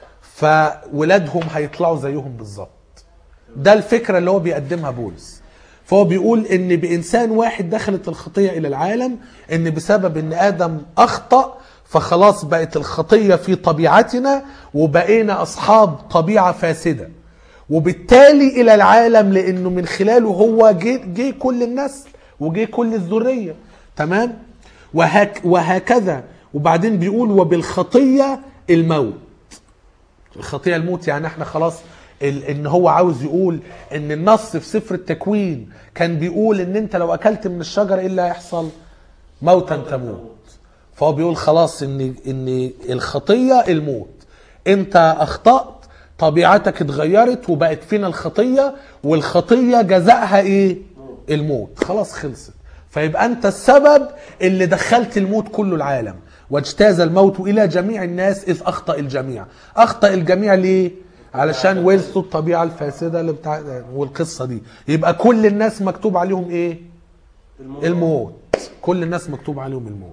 فولادهم هيطلعوا زيهم بالظبط. ده الفكره اللي هو بيقدمها بولس. فهو بيقول ان بانسان واحد دخلت الخطيه الى العالم، ان بسبب ان ادم اخطأ فخلاص بقت الخطيه في طبيعتنا وبقينا اصحاب طبيعه فاسده، وبالتالي الى العالم لانه من خلاله هو جه جه كل النسل وجه كل الذريه. تمام. وهك وهكذا. وبعدين بيقول وبالخطيه الموت. الخطيه الموت، يعني احنا خلاص ان هو عاوز يقول ان النص في سفر التكوين كان بيقول ان انت لو اكلت من الشجره ايه اللي هيحصل؟ موتا تموت. فهو بيقول خلاص ان ان الخطيه الموت، انت اخطأت طبيعتك اتغيرت وبقت فينا الخطيه، والخطيه جزاءها ايه؟ الموت. خلاص خلصت. فيبقى انت السبب اللي دخلت الموت كله العالم. واجتاز الموت الى جميع الناس اذ اخطأ الجميع. اخطأ الجميع ليه؟ علشان ورثوا الطبيعه الفاسده اللي بتاع والقصه دي. يبقى كل الناس مكتوب عليهم ايه؟ الموت. الموت. كل الناس مكتوب عليهم الموت.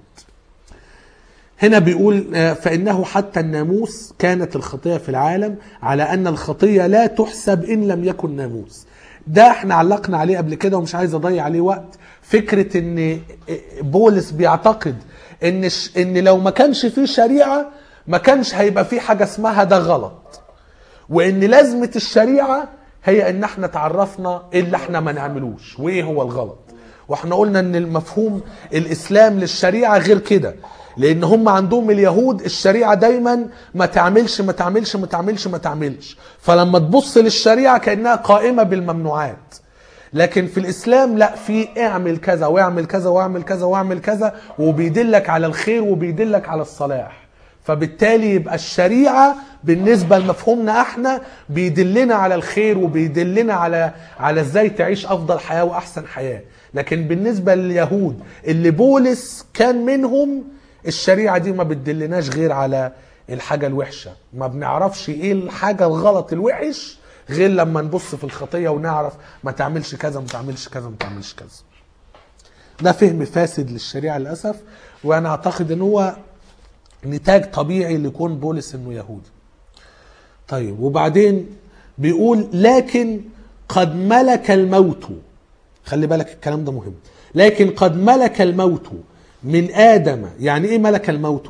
هنا بيقول فإنه حتى الناموس كانت الخطية في العالم على أن الخطية لا تحسب إن لم يكن ناموس. ده احنا علقنا عليه قبل كده ومش عايز أضيع عليه وقت. فكرة إن بولس بيعتقد إن إن لو ما كانش فيه شريعة ما كانش هيبقى فيه حاجة اسمها ده غلط، وإن لازمة الشريعة هي إن احنا تعرفنا إيه اللي احنا ما نعملوش وإيه هو الغلط. واحنا قلنا إن المفهوم الإسلام للشريعة غير كده، لان هم عندهم اليهود الشريعه دايما ما تعملش ما تعملش ما تعملش ما تعملش، فلما تبص للشريعه كانها قائمه بالممنوعات. لكن في الاسلام لا، في اعمل كذا واعمل كذا واعمل كذا واعمل كذا، وبيدلك على الخير وبيدلك على الصلاح. فبالتالي يبقى الشريعه بالنسبه لمفهومنا احنا بيدلنا على الخير وبيدلنا على على ازاي تعيش افضل حياه واحسن حياه. لكن بالنسبه لليهود اللي بولس كان منهم، الشريعة دي ما بتدلناش غير على الحاجة الوحشة. ما بنعرفش ايه الحاجة الغلط الوحش غير لما نبص في الخطية ونعرف ما تعملش كذا ما تعملش كذا ما تعملش كذا. ده فهم فاسد للشريعة للأسف، وانا اعتقد ان هو نتاج طبيعي لكون بولس انه يهودي. طيب وبعدين بيقول لكن قد ملك الموت. خلي بالك الكلام ده مهم. لكن قد ملك الموت من آدم. يعني ايه ملك الموت؟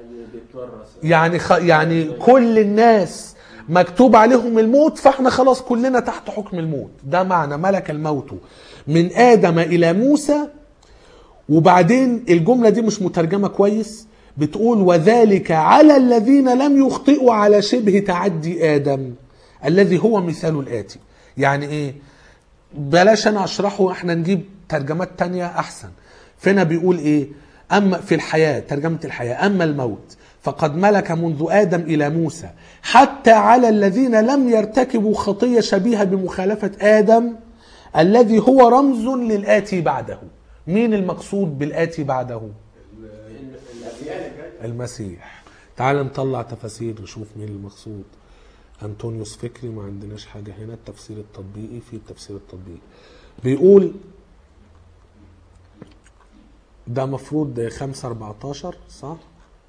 يعني خ... يعني كل الناس مكتوب عليهم الموت، فاحنا خلاص كلنا تحت حكم الموت. ده معنى ملك الموت من آدم إلى موسى. وبعدين الجملة دي مش مترجمة كويس، بتقول وذلك على الذين لم يخطئوا على شبه تعدي آدم الذي هو مثال الآتي. يعني ايه؟ بلاش انا اشرحه، احنا نجيب ترجمات تانية احسن. فينا بيقول ايه؟ اما في الحياة، ترجمة الحياة، اما الموت فقد ملك منذ آدم إلى موسى حتى على الذين لم يرتكبوا خطية شبيهة بمخالفة آدم الذي هو رمز للآتي بعده. مين المقصود بالآتي بعده؟ المسيح. تعال نطلع تفاسير نشوف مين المقصود. أنطونيوس فكري، ما عندناش حاجة هنا. التفسير التطبيقي، في التفسير التطبيقي بيقول ده مفروض خمسة أربعتاشر صح؟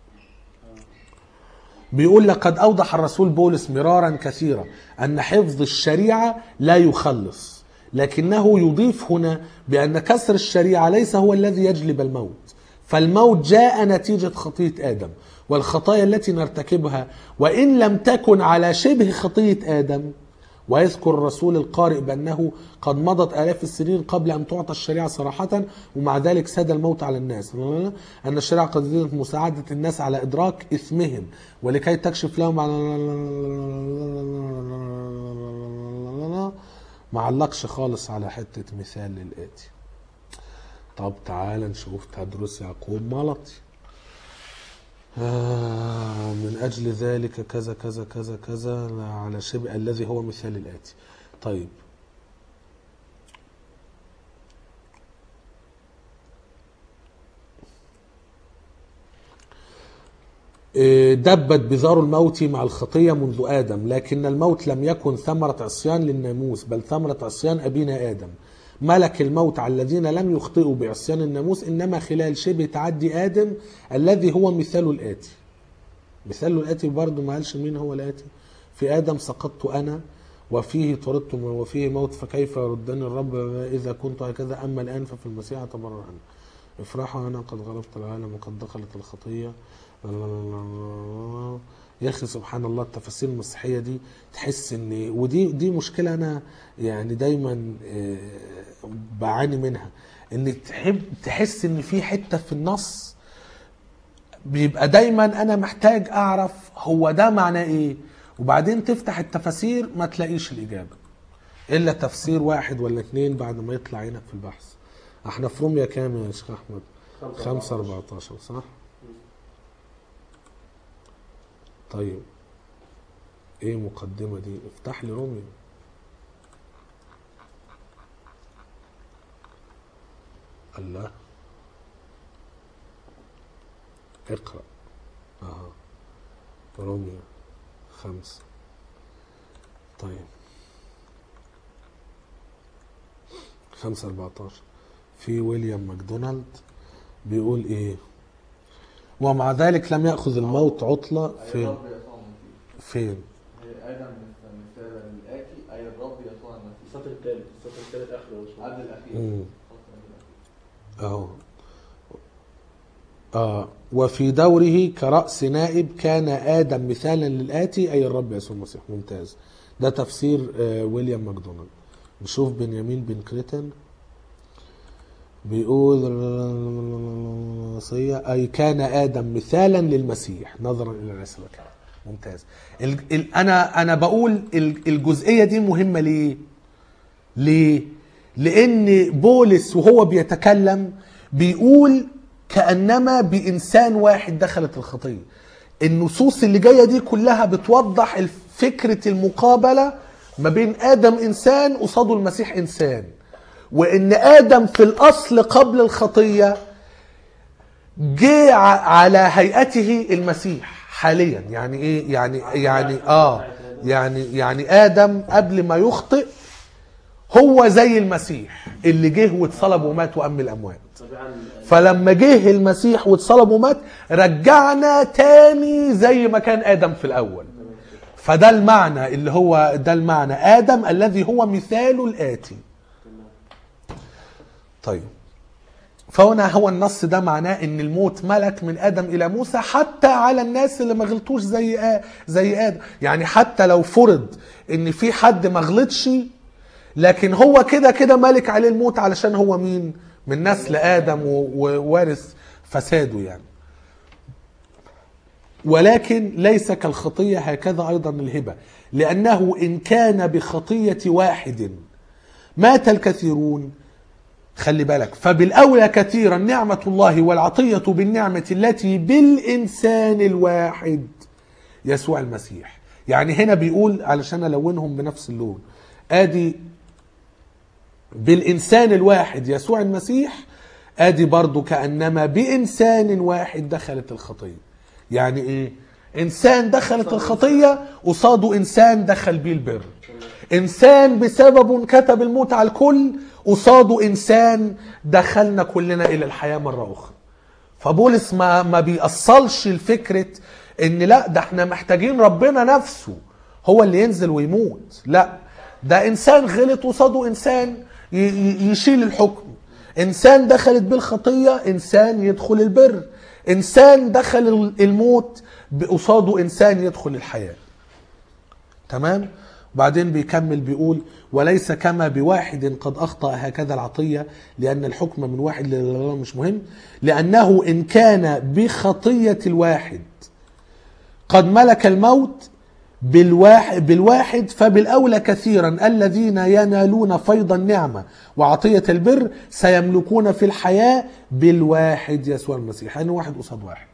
بيقول لقد أوضح الرسول بولس مرارا كثيرا أن حفظ الشريعة لا يخلص، لكنه يضيف هنا بأن كسر الشريعة ليس هو الذي يجلب الموت، فالموت جاء نتيجة خطية آدم، والخطايا التي نرتكبها وإن لم تكن على شبه خطية آدم. ويذكر الرسول القارئ بأنه قد مضت آلاف السنين قبل أن تعطى الشريعة صراحة، ومع ذلك ساد الموت على الناس، أن الشريعة قد زادت مساعدة الناس على إدراك إثمهم ولكي تكشف لهم على ما علقش خالص على حتة مثال للآتي. طب تعال نشوف تدرس يعقوب ملطي. آه من أجل ذلك كذا كذا كذا كذا على شبه الذي هو مثال الآتي. طيب دبت بذار الموت مع الخطية منذ آدم، لكن الموت لم يكن ثمرة عصيان للناموس بل ثمرة عصيان أبينا آدم. ملك الموت على الذين لم يخطئوا بعصيان الناموس إنما خلال شبه تعدي آدم الذي هو مثال الآتي. مثال الآتي برضو ما قالش مين هو الآتي. في آدم سقطت أنا وفيه طردت وفيه موت، فكيف يردني الرب إذا كنت هكذا؟ أما الآن ففي المسيح أتبرر عنه. افرحوا أنا قد غلبت العالم وقد دخلت الخطية. يا أخي سبحان الله، التفاسير المسيحية دي تحس ان ودي دي مشكلة انا يعني دايما بعاني منها، ان تحب تحس ان في حتة في النص بيبقى دايما انا محتاج اعرف هو ده معناه ايه، وبعدين تفتح التفاسير ما تلاقيش الاجابة الا تفسير واحد ولا اتنين بعد ما يطلع عينك في البحث. احنا في روميا كام يا شيخ احمد؟ خمسة أربعتاشر صح؟ طيب ايه مقدمة دي؟ افتح لي روميا. الله، اقرأ. اها روميا خمسة. طيب خمسة أربعتاشر في ويليام ماكدونالد بيقول ايه؟ ومع ذلك لم يأخذ الموت عطلة في فين؟ آدم مثال الآتي أي الرب يسوع المسيح. السطر الثالث، السطر الثالث آخره قبل الأخير. أهو آه وفي دوره كرأس نائب كان آدم مثالا للآتي أي الرب يسوع المسيح. ممتاز، ده تفسير آه ويليام ماكدونالد. نشوف بنيامين بن كريتن بيقول أي كان آدم مثالا للمسيح نظرا إلى الرسالة. ممتاز. ال ال أنا أنا بقول الجزئية دي مهمة ليه؟ ليه؟ لأن بولس وهو بيتكلم بيقول كأنما بإنسان واحد دخلت الخطية. النصوص اللي جاية دي كلها بتوضح فكرة المقابلة ما بين آدم إنسان قصاده المسيح إنسان، وإن آدم في الأصل قبل الخطية جاء على هيئته المسيح حاليا. يعني إيه؟ يعني يعني آه يعني يعني آدم قبل ما يخطئ هو زي المسيح اللي جه واتصلب ومات وأم الأموات. فلما جه المسيح واتصلب ومات رجعنا تاني زي ما كان آدم في الأول. فده المعنى اللي هو ده المعنى آدم الذي هو مثال الآتي. طيب فهنا هو النص ده معناه ان الموت ملك من آدم إلى موسى حتى على الناس اللي ما غلطوش زي آ... زي آدم. يعني حتى لو فرض ان في حد ما غلطش لكن هو كده كده ملك عليه الموت علشان هو مين؟ من نسل آدم ووارث فساده يعني. ولكن ليس كالخطية هكذا أيضا الهبة، لأنه إن كان بخطية واحد مات الكثيرون، خلي بالك، فبالأولى كثيرا نعمة الله والعطية بالنعمة التي بالإنسان الواحد يسوع المسيح. يعني هنا بيقول علشان ألونهم بنفس اللون، آدي بالإنسان الواحد يسوع المسيح، آدي برضو كأنما بإنسان واحد دخلت الخطية. يعني إيه؟ إنسان دخلت الخطية قصاده إنسان دخل بيه البر. إنسان بسببه كتب الموت على الكل قصاده إنسان دخلنا كلنا إلى الحياة مرة أخرى. فبولس ما ما بيأصلش الفكرة إن لا ده احنا محتاجين ربنا نفسه هو اللي ينزل ويموت. لا، ده إنسان غلط قصاده إنسان يشيل الحكم. إنسان دخلت بالخطية إنسان يدخل البر. إنسان دخل الموت قصاده إنسان يدخل الحياة. تمام؟ وبعدين بيكمل بيقول وليس كما بواحد قد أخطأ هكذا العطية، لأن الحكم من واحد لله مش مهم، لأنه إن كان بخطية الواحد قد ملك الموت بالواحد, بالواحد فبالأولى كثيرا الذين ينالون فيض النعمة وعطية البر سيملكون في الحياة بالواحد يسوع المسيح. يعني واحد قصاد واحد.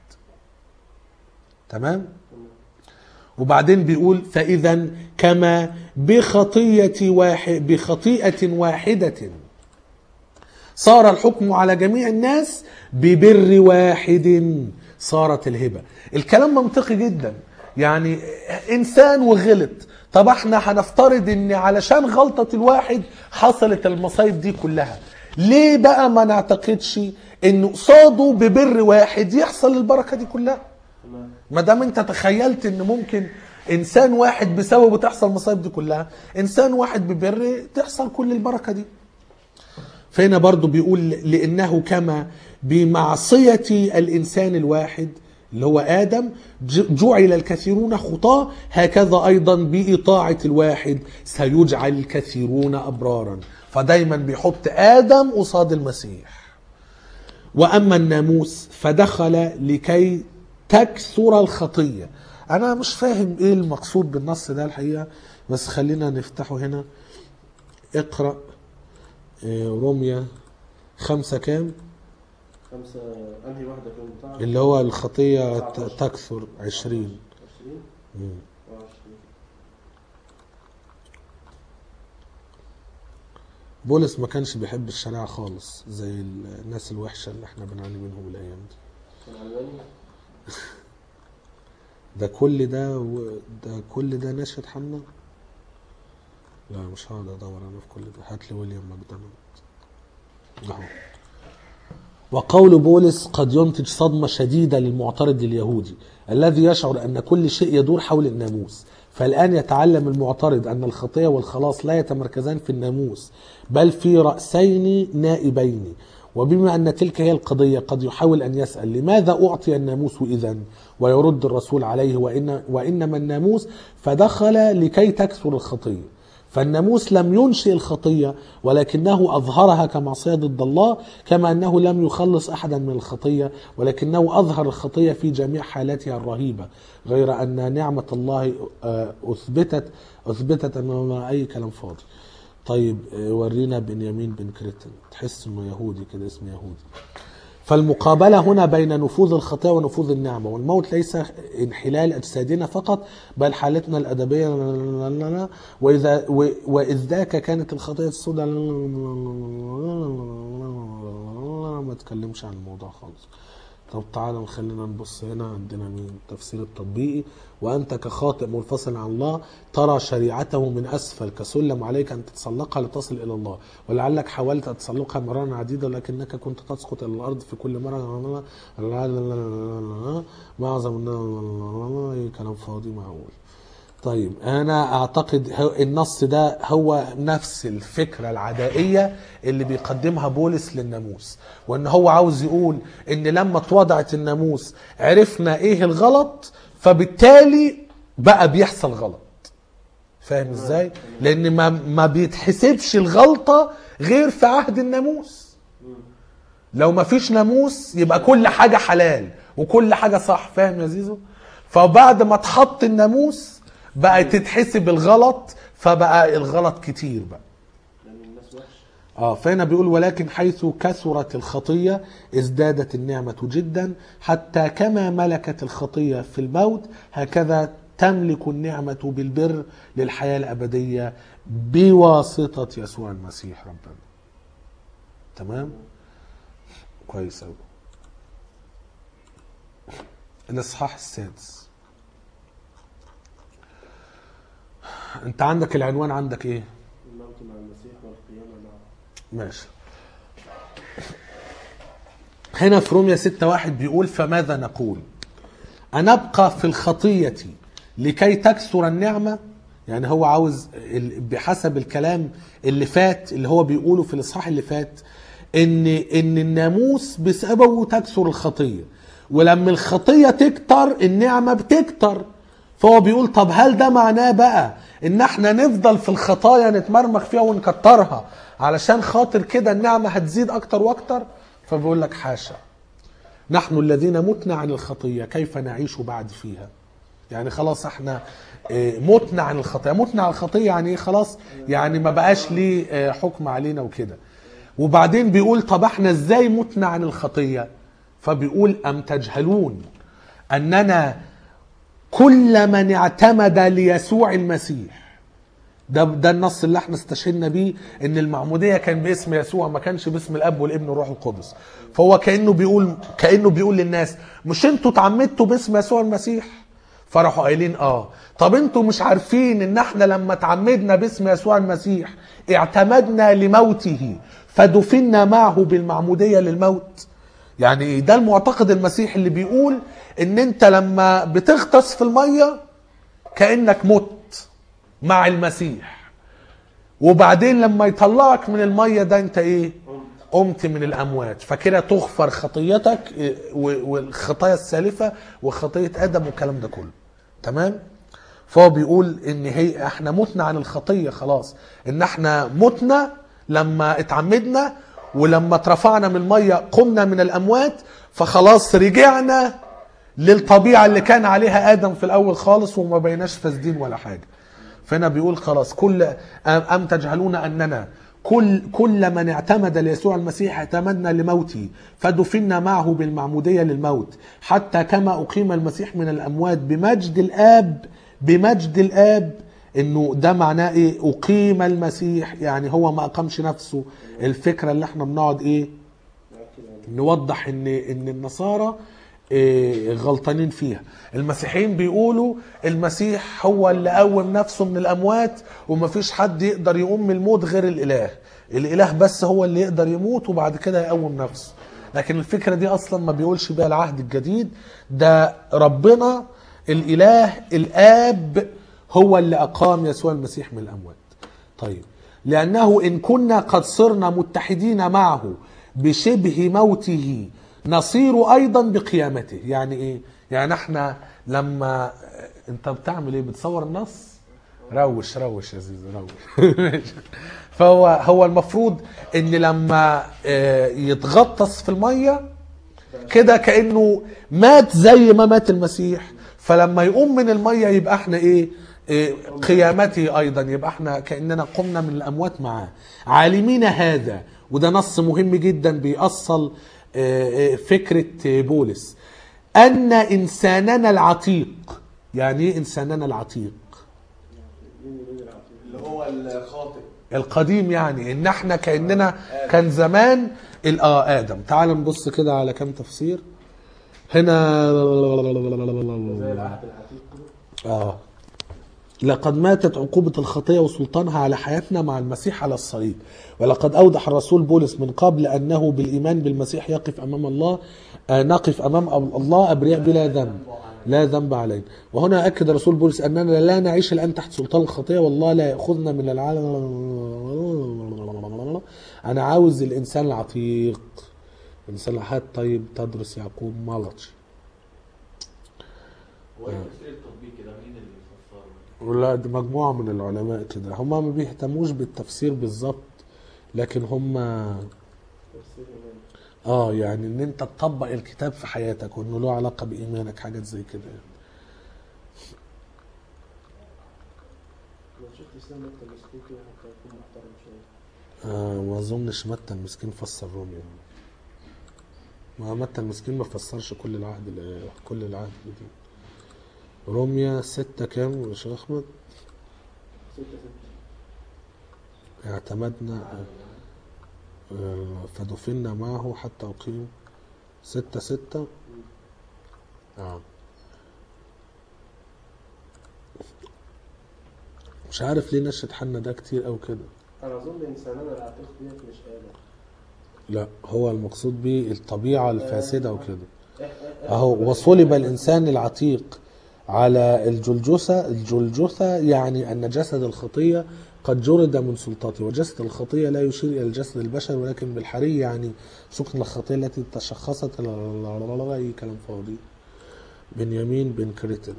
تمام؟ وبعدين بيقول فإذا كما بخطية واحد بخطيئة واحدة صار الحكم على جميع الناس ببر واحد صارت الهبة. الكلام منطقي جدا. يعني إنسان وغلط، طب احنا هنفترض ان علشان غلطة الواحد حصلت المصايب دي كلها، ليه بقى ما نعتقدش ان قصاده ببر واحد يحصل البركة دي كلها؟ ما دام انت تخيلت ان ممكن انسان واحد بسببه تحصل المصايب دي كلها، انسان واحد ببر تحصل كل البركة دي. فهنا برضو بيقول لانه كما بمعصية الانسان الواحد اللي هو آدم جعل الكثيرون خطاة، هكذا أيضا بإطاعة الواحد سيجعل الكثيرون أبرارا. فدايما بيحط آدم قصاد المسيح. وأما الناموس فدخل لكي تكثر الخطية. أنا مش فاهم إيه المقصود بالنص ده الحقيقة، بس خلينا نفتحه هنا. اقرأ روميا خمسة كام؟ خمسة أنهي واحدة كان بتاع اللي هو الخطية تكثر عشرين. عشرين؟ بولس ما كانش بيحب الشريعة خالص زي الناس الوحشة اللي احنا بنعاني منهم الأيام دي. ده كل ده و... ده كل ده نشهد حنا؟ لا مش هقعد ادور انا في كل ده. هات لي ويليام ماكدونالد اهو. وقول بولس قد ينتج صدمة شديدة للمعترض اليهودي الذي يشعر أن كل شيء يدور حول الناموس. فالآن يتعلم المعترض أن الخطية والخلاص لا يتمركزان في الناموس بل في رأسين نائبين. وبما أن تلك هي القضية قد يحاول أن يسأل لماذا أعطي الناموس إذن؟ ويرد الرسول عليه وإن وإنما الناموس فدخل لكي تكثر الخطية. فالناموس لم ينشئ الخطية ولكنه أظهرها كمعصية ضد الله، كما أنه لم يخلص أحدا من الخطية ولكنه أظهر الخطية في جميع حالاتها الرهيبة، غير أن نعمة الله أثبتت أثبتت أنه أي كلام فاضي. طيب ورينا بنيامين بن كريتن، تحس انه يهودي كده، اسم يهودي. فالمقابلة هنا بين نفوذ الخطيئة ونفوذ النعمة، والموت ليس انحلال أجسادنا فقط بل حالتنا الأدبية. وإذا وإذ ذاك كانت الخطيئة السوداء. ما تكلمش عن الموضوع خالص. طب تعالى خلينا نبص هنا. عندنا مين؟ تفسير التطبيقي. وأنت كخاطئ منفصل عن الله ترى شريعته من أسفل كسلم عليك أن تتسلقها لتصل إلى الله، ولعلك حاولت أن تتسلقها مرارا عديدة لكنك كنت تسقط إلى الأرض في كل مرة. معظم كلام فاضي معقول. طيب أنا أعتقد النص ده هو نفس الفكرة العدائية اللي بيقدمها بولس للناموس، وأن هو عاوز يقول إن لما اتوضعت الناموس عرفنا إيه الغلط فبالتالي بقى بيحصل غلط. فاهم إزاي؟ لأن ما, ما بيتحسبش الغلطة غير في عهد الناموس. لو ما فيش ناموس يبقى كل حاجة حلال وكل حاجة صح. فاهم يا زيزو؟ فبعد ما اتحط الناموس بقى تتحسب الغلط، فبقى الغلط كتير بقى. لان الناس وحشه. اه فهنا بيقول ولكن حيث كثرت الخطية ازدادت النعمة جدا، حتى كما ملكت الخطية في الموت هكذا تملك النعمة بالبر للحياة الأبدية بواسطة يسوع المسيح ربنا. تمام؟ كويس أوي. الإصحاح السادس. أنت عندك العنوان عندك إيه؟ الموت مع المسيح والقيامه معه. ماشي. هنا في رومية ستة واحد بيقول فماذا نقول؟ أنبقى في الخطية لكي تكثر النعمة؟ يعني هو عاوز بحسب الكلام اللي فات اللي هو بيقوله في الإصحاح اللي فات إن إن الناموس بسببه تكثر الخطية، ولما الخطية تكتر النعمة بتكتر. فهو بيقول طب هل ده معناه بقى إن احنا نفضل في الخطايا نتمرمخ فيها ونكترها علشان خاطر كده النعمة هتزيد أكتر وأكتر؟ فبيقول لك حاشا، نحن الذين متنا عن الخطية كيف نعيش بعد فيها؟ يعني خلاص احنا متنا عن الخطية. متنا عن الخطية يعني ايه؟ خلاص يعني ما بقاش ليه حكم علينا وكده. وبعدين بيقول طب احنا ازاي متنا عن الخطية؟ فبيقول أم تجهلون أننا كل من اعتمد ليسوع المسيح. ده ده النص اللي احنا استشهدنا بيه، ان المعموديه كان باسم يسوع ما كانش باسم الاب والابن والروح القدس. فهو كانه بيقول كانه بيقول للناس مش انتوا اتعمدتوا باسم يسوع المسيح؟ فراحوا قايلين اه. طب انتوا مش عارفين ان احنا لما اتعمدنا باسم يسوع المسيح اعتمدنا لموته فدفنا معه بالمعموديه للموت؟ يعني ده المعتقد المسيحي اللي بيقول ان انت لما بتغطس في الميه كانك مت مع المسيح، وبعدين لما يطلعك من المية ده انت ايه؟ قمت من الاموات، فكده تغفر خطيتك والخطايا السالفة وخطية ادم والكلام ده كله. تمام؟ فهو بيقول ان هي احنا متنا عن الخطية خلاص، ان احنا متنا لما اتعمدنا، ولما اترفعنا من المية قمنا من الاموات، فخلاص رجعنا للطبيعة اللي كان عليها ادم في الاول خالص وما بيناش فاسدين ولا حاجة. فهنا بيقول خلاص كل أم تجهلون أننا كل كل من اعتمد ليسوع المسيح اعتمدنا لموته فدفنا معه بالمعمودية للموت، حتى كما أقيم المسيح من الأموات بمجد الآب. بمجد الآب إنه ده معناه إيه؟ أقيم المسيح، يعني هو ما أقامش نفسه. الفكرة اللي احنا بنقعد إيه؟ نوضح إن إن النصارى غلطانين فيها. المسيحيين بيقولوا المسيح هو اللي قوم نفسه من الأموات ومفيش حد يقدر يقوم من الموت غير الإله. الإله بس هو اللي يقدر يموت وبعد كده يقوم نفسه. لكن الفكرة دي أصلا ما بيقولش بها العهد الجديد. ده ربنا الإله الآب هو اللي أقام يسوع المسيح من الأموات. طيب لأنه إن كنا قد صرنا متحدين معه بشبه موته نصير ايضا بقيامته. يعني ايه؟ يعني احنا لما انت بتعمل ايه؟ بتصور النص؟ روش روش يا زيزو روش. فهو هو المفروض ان لما يتغطس في الميه كده كانه مات زي ما مات المسيح، فلما يقوم من الميه يبقى احنا ايه؟ قيامته ايضا، يبقى احنا كاننا قمنا من الاموات معاه. عالمين هذا، وده نص مهم جدا بيأصل فكرة بولس، أن إنساننا العتيق. يعني إيه إنساننا العتيق؟ اللي هو الخاطئ القديم، يعني إن إحنا كأننا كان زمان الآه آدم. تعال نبص كده على كم تفسير هنا. آه لقد ماتت عقوبة الخطية وسلطانها على حياتنا مع المسيح على الصليب، ولقد أوضح الرسول بولس من قبل أنه بالإيمان بالمسيح يقف أمام الله آه نقف أمام الله أبرياء بلا ذنب لا ذنب علينا. وهنا أكد الرسول بولس أننا لا نعيش الآن تحت سلطان الخطية، والله لا يأخذنا من العالم. أنا عاوز الإنسان العتيق، الإنسان الحاد. طيب تدرس يعقوب مالتش ولا دي مجموعة من العلماء كده، هم ما بيهتموش بالتفسير بالظبط، لكن هم اه يعني ان انت تطبق الكتاب في حياتك وانه له علاقة بإيمانك، حاجات زي كده يعني. تفسير متى المسكين كده حتى يكون محترم شويه. آه ما اظنش متى المسكين فسر روميا. ما متى المسكين ما فسرش كل العهد ال- كل العهد الجديد. روميا ستة كام يا شيخ احمد؟ ستة ستة. اعتمدنا آه، فدفنا معه حتى أقيم. ستة ستة. آه. مش عارف ليه نشد حنا ده كتير أو كده. انا اظن انساننا العتيق ديت مش آلة. لا هو المقصود به الطبيعة الفاسدة وكده. إح- إح- أهو وصلب الإنسان العتيق على الجلجثة. الجلجثة يعني أن جسد الخطية قد جرد من سلطته، وجسد الخطية لا يشير إلى الجسد البشري ولكن بالحري يعني سكن الخطية التي تشخصت. أي كلام فاضي. بنيامين بن كريتن.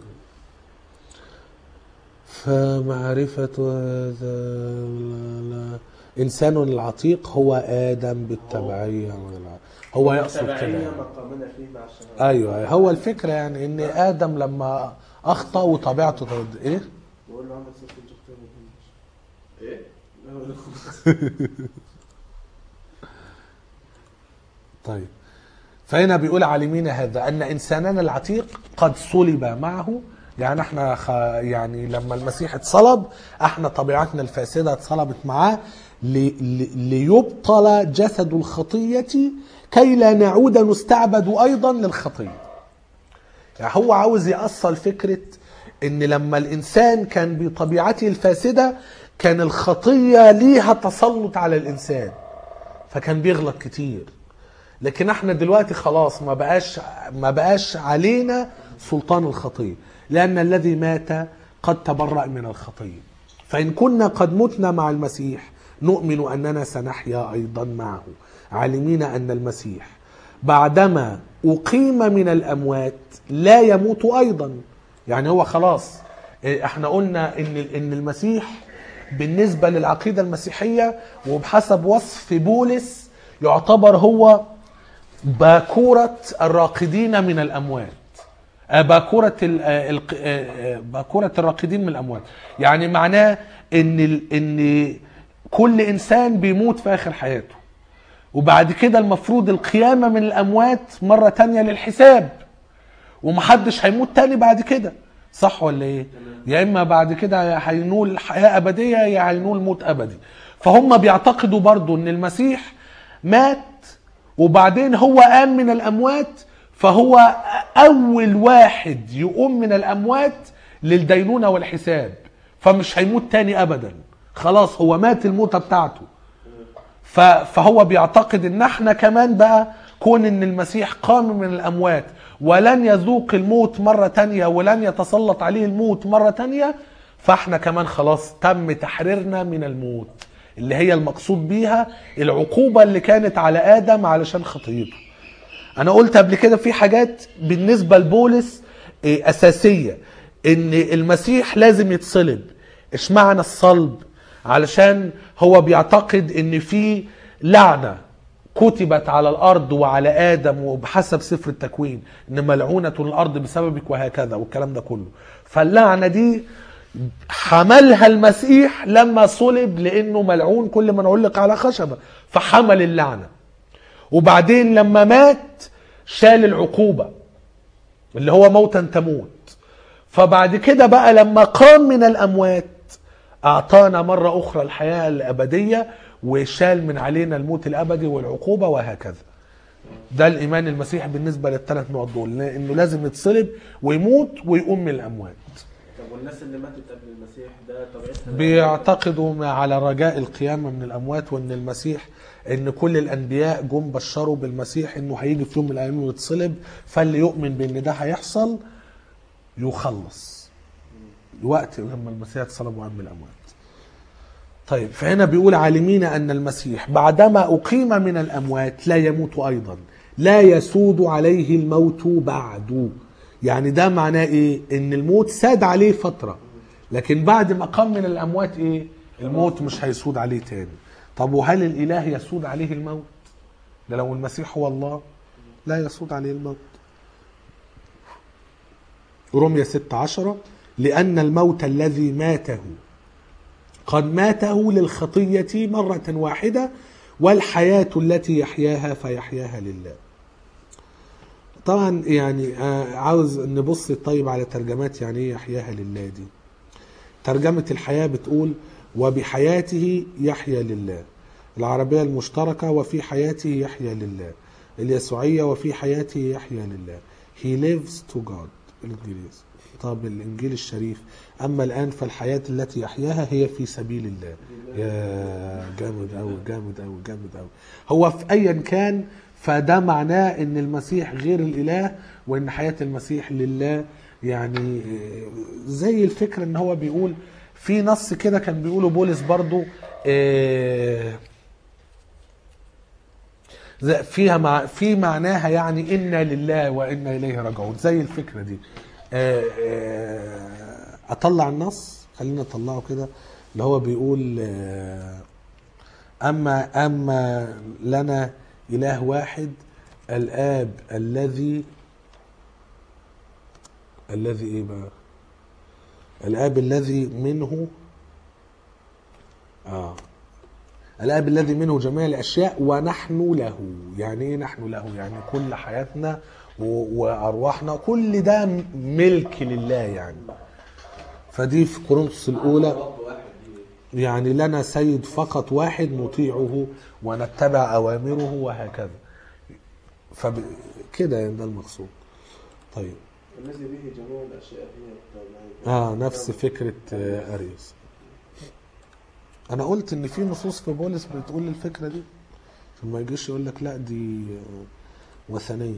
فمعرفة هذا إنسان العتيق هو آدم بالتبعية. هو يقصد كده تبعية يعني. مقامنا فيه مع الشهادة. ايوه هو الفكره يعني ان ادم لما اخطا وطبيعته ترد ايه. بقول له عندك صوت الدكتور ما ايه؟ بيهمش. طيب فهنا بيقول عالمين هذا ان انساننا العتيق قد صلب معه. يعني احنا خ... يعني لما المسيح اتصلب احنا طبيعتنا الفاسده اتصلبت معاه لي... لي... ليبطل جسد الخطيه كي لا نعود نستعبد ايضا للخطيه. يعني هو عاوز يأصل فكرة ان لما الانسان كان بطبيعته الفاسدة كان الخطية ليها تسلط على الانسان فكان بيغلط كتير. لكن احنا دلوقتي خلاص ما بقاش ما بقاش علينا سلطان الخطية لان الذي مات قد تبرأ من الخطية. فإن كنا قد متنا مع المسيح نؤمن أننا سنحيا أيضا معه عالمين أن المسيح بعدما أقيم من الأموات لا يموت أيضا. يعني هو خلاص احنا قلنا ان ان المسيح بالنسبة للعقيدة المسيحية وبحسب وصف بولس يعتبر هو باكورة الراقدين من الأموات. باكورة باكورة الراقدين من الأموات يعني معناه ان ان كل إنسان بيموت في آخر حياته وبعد كده المفروض القيامة من الأموات مرة تانية للحساب ومحدش هيموت تاني بعد كده. صح ولا ايه؟ يا اما بعد كده هينول حياة ابدية يا هينول موت ابدي. فهم بيعتقدوا برضو ان المسيح مات وبعدين هو قام من الاموات فهو اول واحد يقوم من الاموات للدينونة والحساب فمش هيموت تاني ابدا. خلاص هو مات الموتة بتاعته. فهو بيعتقد ان احنا كمان بقى كون ان المسيح قام من الاموات ولن يذوق الموت مرة تانية ولن يتسلط عليه الموت مرة تانية فاحنا كمان خلاص تم تحريرنا من الموت اللي هي المقصود بيها العقوبة اللي كانت على آدم علشان خطيته. انا قلت قبل كده في حاجات بالنسبة لبولس اساسية ان المسيح لازم يتصلب. ايش معنى الصلب؟ علشان هو بيعتقد ان في لعنة كتبت على الارض وعلى ادم وبحسب سفر التكوين ان ملعونة الارض بسببك وهكذا والكلام ده كله. فاللعنة دي حملها المسيح لما صلب لانه ملعون كل من علق على خشبة فحمل اللعنة. وبعدين لما مات شال العقوبة اللي هو موتا تموت. فبعد كده بقى لما قام من الاموات اعطانا مرة اخرى الحياة الابدية وشال من علينا الموت الابدي والعقوبة وهكذا. ده الايمان المسيحي بالنسبة للثلاث نقط دول انه لازم يتصلب ويموت ويقوم من الاموات. طب والناس اللي ماتت قبل المسيح ده طبيعتها بيعتقدوا على رجاء القيامة من الاموات وان المسيح ان كل الانبياء جم بشروا بالمسيح انه هيجي في يوم من الايام ويتصلب فاللي يؤمن بان ده هيحصل يخلص الوقت لما المسيح اتصلب وقام من الاموات. طيب فهنا بيقول عالمين أن المسيح بعدما أقيم من الأموات لا يموت أيضا لا يسود عليه الموت بعد. يعني ده معناه إيه؟ إن الموت ساد عليه فترة لكن بعد ما قام من الأموات إيه؟ الموت مش هيسود عليه تاني. طب وهل الإله يسود عليه الموت؟ ده لو المسيح هو الله لا يسود عليه الموت. رومية ستة عشرة لأن الموت الذي ماته قد ماته للخطية مرة واحدة والحياة التي يحياها فيحياها لله. طبعا يعني عاوز نبص طيب على ترجمات يعني ايه يحياها لله دي. ترجمة الحياة بتقول وبحياته يحيا لله. العربية المشتركة وفي حياته يحيا لله. اليسوعية وفي حياته يحيا لله. He lives to God الإنجليزي. طب الإنجيل الشريف أما الآن فالحياة التي يحياها هي في سبيل الله. يا جامد أوي جامد أوي جامد أوي. هو في أيا كان فده معناه إن المسيح غير الإله وإن حياة المسيح لله. يعني زي الفكرة إن هو بيقول في نص كده كان بيقوله بولس برضو فيها مع في معناها يعني إنا لله وإنا إليه راجعون. زي الفكرة دي. أطلع النص خلينا نطلعه كده اللي هو بيقول أما أما لنا إله واحد الآب الذي الذي إيه بقى الآب الذي منه آه الآب الذي منه جميع الأشياء ونحن له. يعني إيه نحن له؟ يعني كل حياتنا وأرواحنا كل ده ملك لله يعني. فدي في كورنثوس الأولى يعني لنا سيد فقط واحد نطيعه ونتبع أوامره وهكذا. فكده يعني ده المقصود. طيب الذي به جميع الأشياء هي آه نفس فكرة أريوس. أنا قلت إن في نصوص في بولس بتقول الفكرة دي عشان ما يجيش يقول لك لا دي وثنية.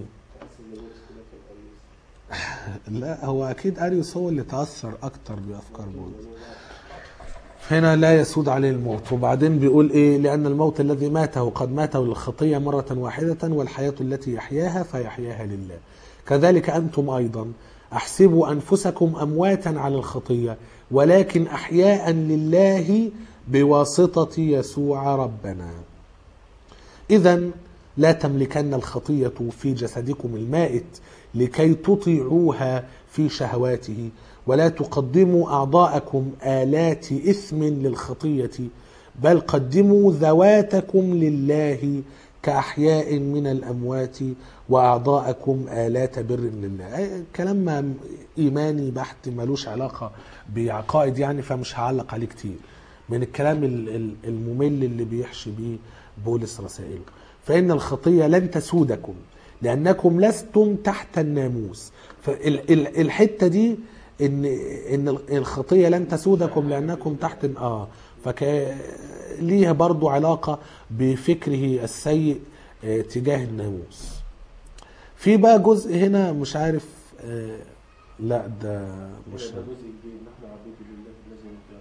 لا هو أكيد أريوس هو اللي تأثر أكتر بأفكار بولس. هنا لا يسود عليه الموت. وبعدين بيقول إيه لأن الموت الذي ماته قد ماته للخطية مرة واحدة والحياة التي يحياها فيحياها لله. كذلك أنتم أيضا أحسبوا أنفسكم أمواتا على الخطية ولكن أحياء لله بواسطة يسوع ربنا. إذن لا تملكن الخطية في جسدكم المائت لكي تطيعوها في شهواته ولا تقدموا أعضاءكم آلات إثم للخطية بل قدموا ذواتكم لله كأحياء من الأموات وأعضاءكم آلات بر لله. كلام إيماني بحت ملوش علاقة بعقائد يعني فمش هعلق عليه كتير من الكلام الممل اللي بيحشي بيه بولس رسائله. فإن الخطية لن تسودكم لأنكم لستم تحت الناموس. فالحتة دي إن إن الخطية لن تسودكم لأنكم تحت آه فك ليها برضو علاقة بفكره السيء تجاه الناموس. في بقى جزء هنا مش عارف آه لا ده مش ده جزء كبير نحن عبيد لله لازم نتجاهل.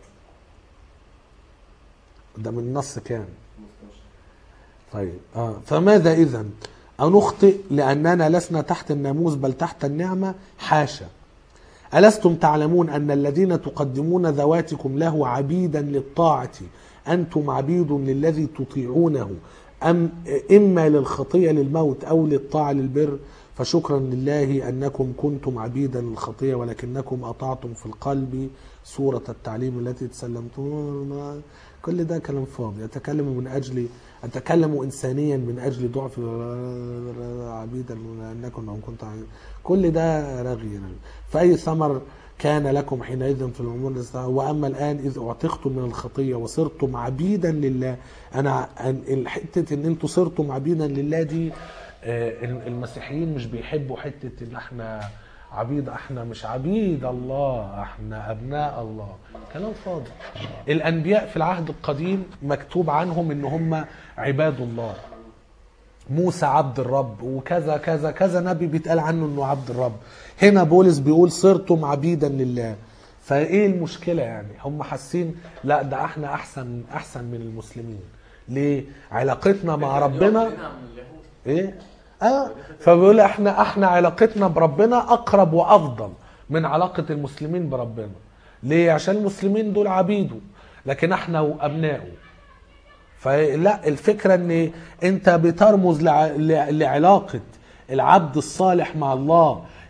ده من نص كام؟ طيب اه فماذا إذن أنخطئ لأننا لسنا تحت الناموس بل تحت النعمة؟ حاشا. ألستم تعلمون أن الذين تقدمون ذواتكم له عبيدا للطاعة أنتم عبيد للذي تطيعونه أم إما للخطية للموت أو للطاعة للبر؟ فشكرا لله أنكم كنتم عبيدا للخطية ولكنكم أطعتم في القلب صورة التعليم التي تسلمتم. كل ده كلام فاضي. أتكلم من أجل أتكلم إنسانيا من أجل ضعف عبيدا لأنكم أو كنتم عبيدا. كل ده رغي. فأي ثمر كان لكم حينئذ في الأمور وأما الآن إذ اعتقتم من الخطية وصرتم عبيدا لله. أنا الحتة إن أنتم صرتم عبيدا لله دي المسيحيين مش بيحبوا حتة إن احنا عبيد. احنا مش عبيد الله احنا أبناء الله. كلام فاضي. الأنبياء في العهد القديم مكتوب عنهم إن هم عباد الله. موسى عبد الرب وكذا كذا كذا نبي بيتقال عنه إنه عبد الرب. هنا بولس بيقول صرتم عبيدا لله. فايه المشكله يعني؟ هم حاسين لا ده احنا احسن احسن من المسلمين. ليه؟ علاقتنا مع ربنا ايه اه فبيقول احنا احنا علاقتنا بربنا اقرب وافضل من علاقه المسلمين بربنا. ليه؟ عشان المسلمين دول عبيده لكن احنا وابنائه. فلا الفكره ان انت بترمز لعلاقه العبد الصالح مع الله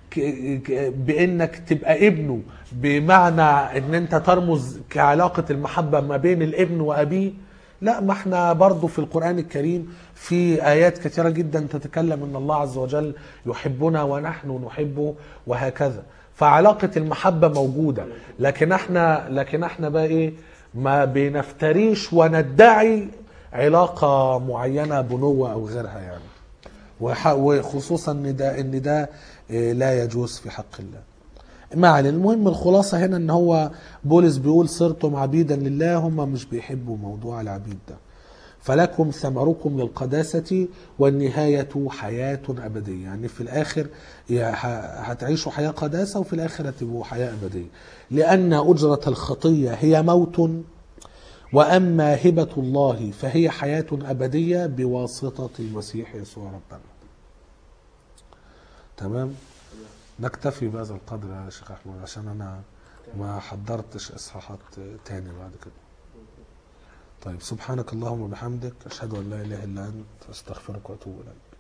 ك- ك- بانك تبقى ابنه، بمعنى ان انت ترمز كعلاقة المحبة ما بين الابن وابيه. لا، ما احنا برضو في القرآن الكريم في آيات كثيرة جدا تتكلم ان الله عز وجل يحبنا ونحن نحبه وهكذا. فعلاقة المحبة موجودة، لكن احنا لكن احنا بقى ايه، ما بنفتريش وندعي علاقة معينة بنوة او غيرها يعني. وح- وخصوصا ان ده ان ده إيه، لا يجوز في حق الله. ما علينا، المهم الخلاصة هنا ان هو بولس بيقول صرتم عبيدا لله، هم مش بيحبوا موضوع العبيد ده. فلكم ثمركم للقداسة والنهاية حياة أبدية، يعني في الآخر يا ه- هتعيشوا حياة قداسة، وفي الآخر هتبقوا حياة أبدية. لأن أجرة الخطية هي موت، وأما هبة الله فهي حياة أبدية بواسطة المسيح يسوع ربنا. تمام، نكتفي بهذا القدر يا شيخ أحمد، عشان أنا ما حضرتش إصحاحات تاني بعد كده. طيب، سبحانك اللهم وبحمدك، أشهد أن لا إله إلا أنت، أستغفرك وأتوب إليك.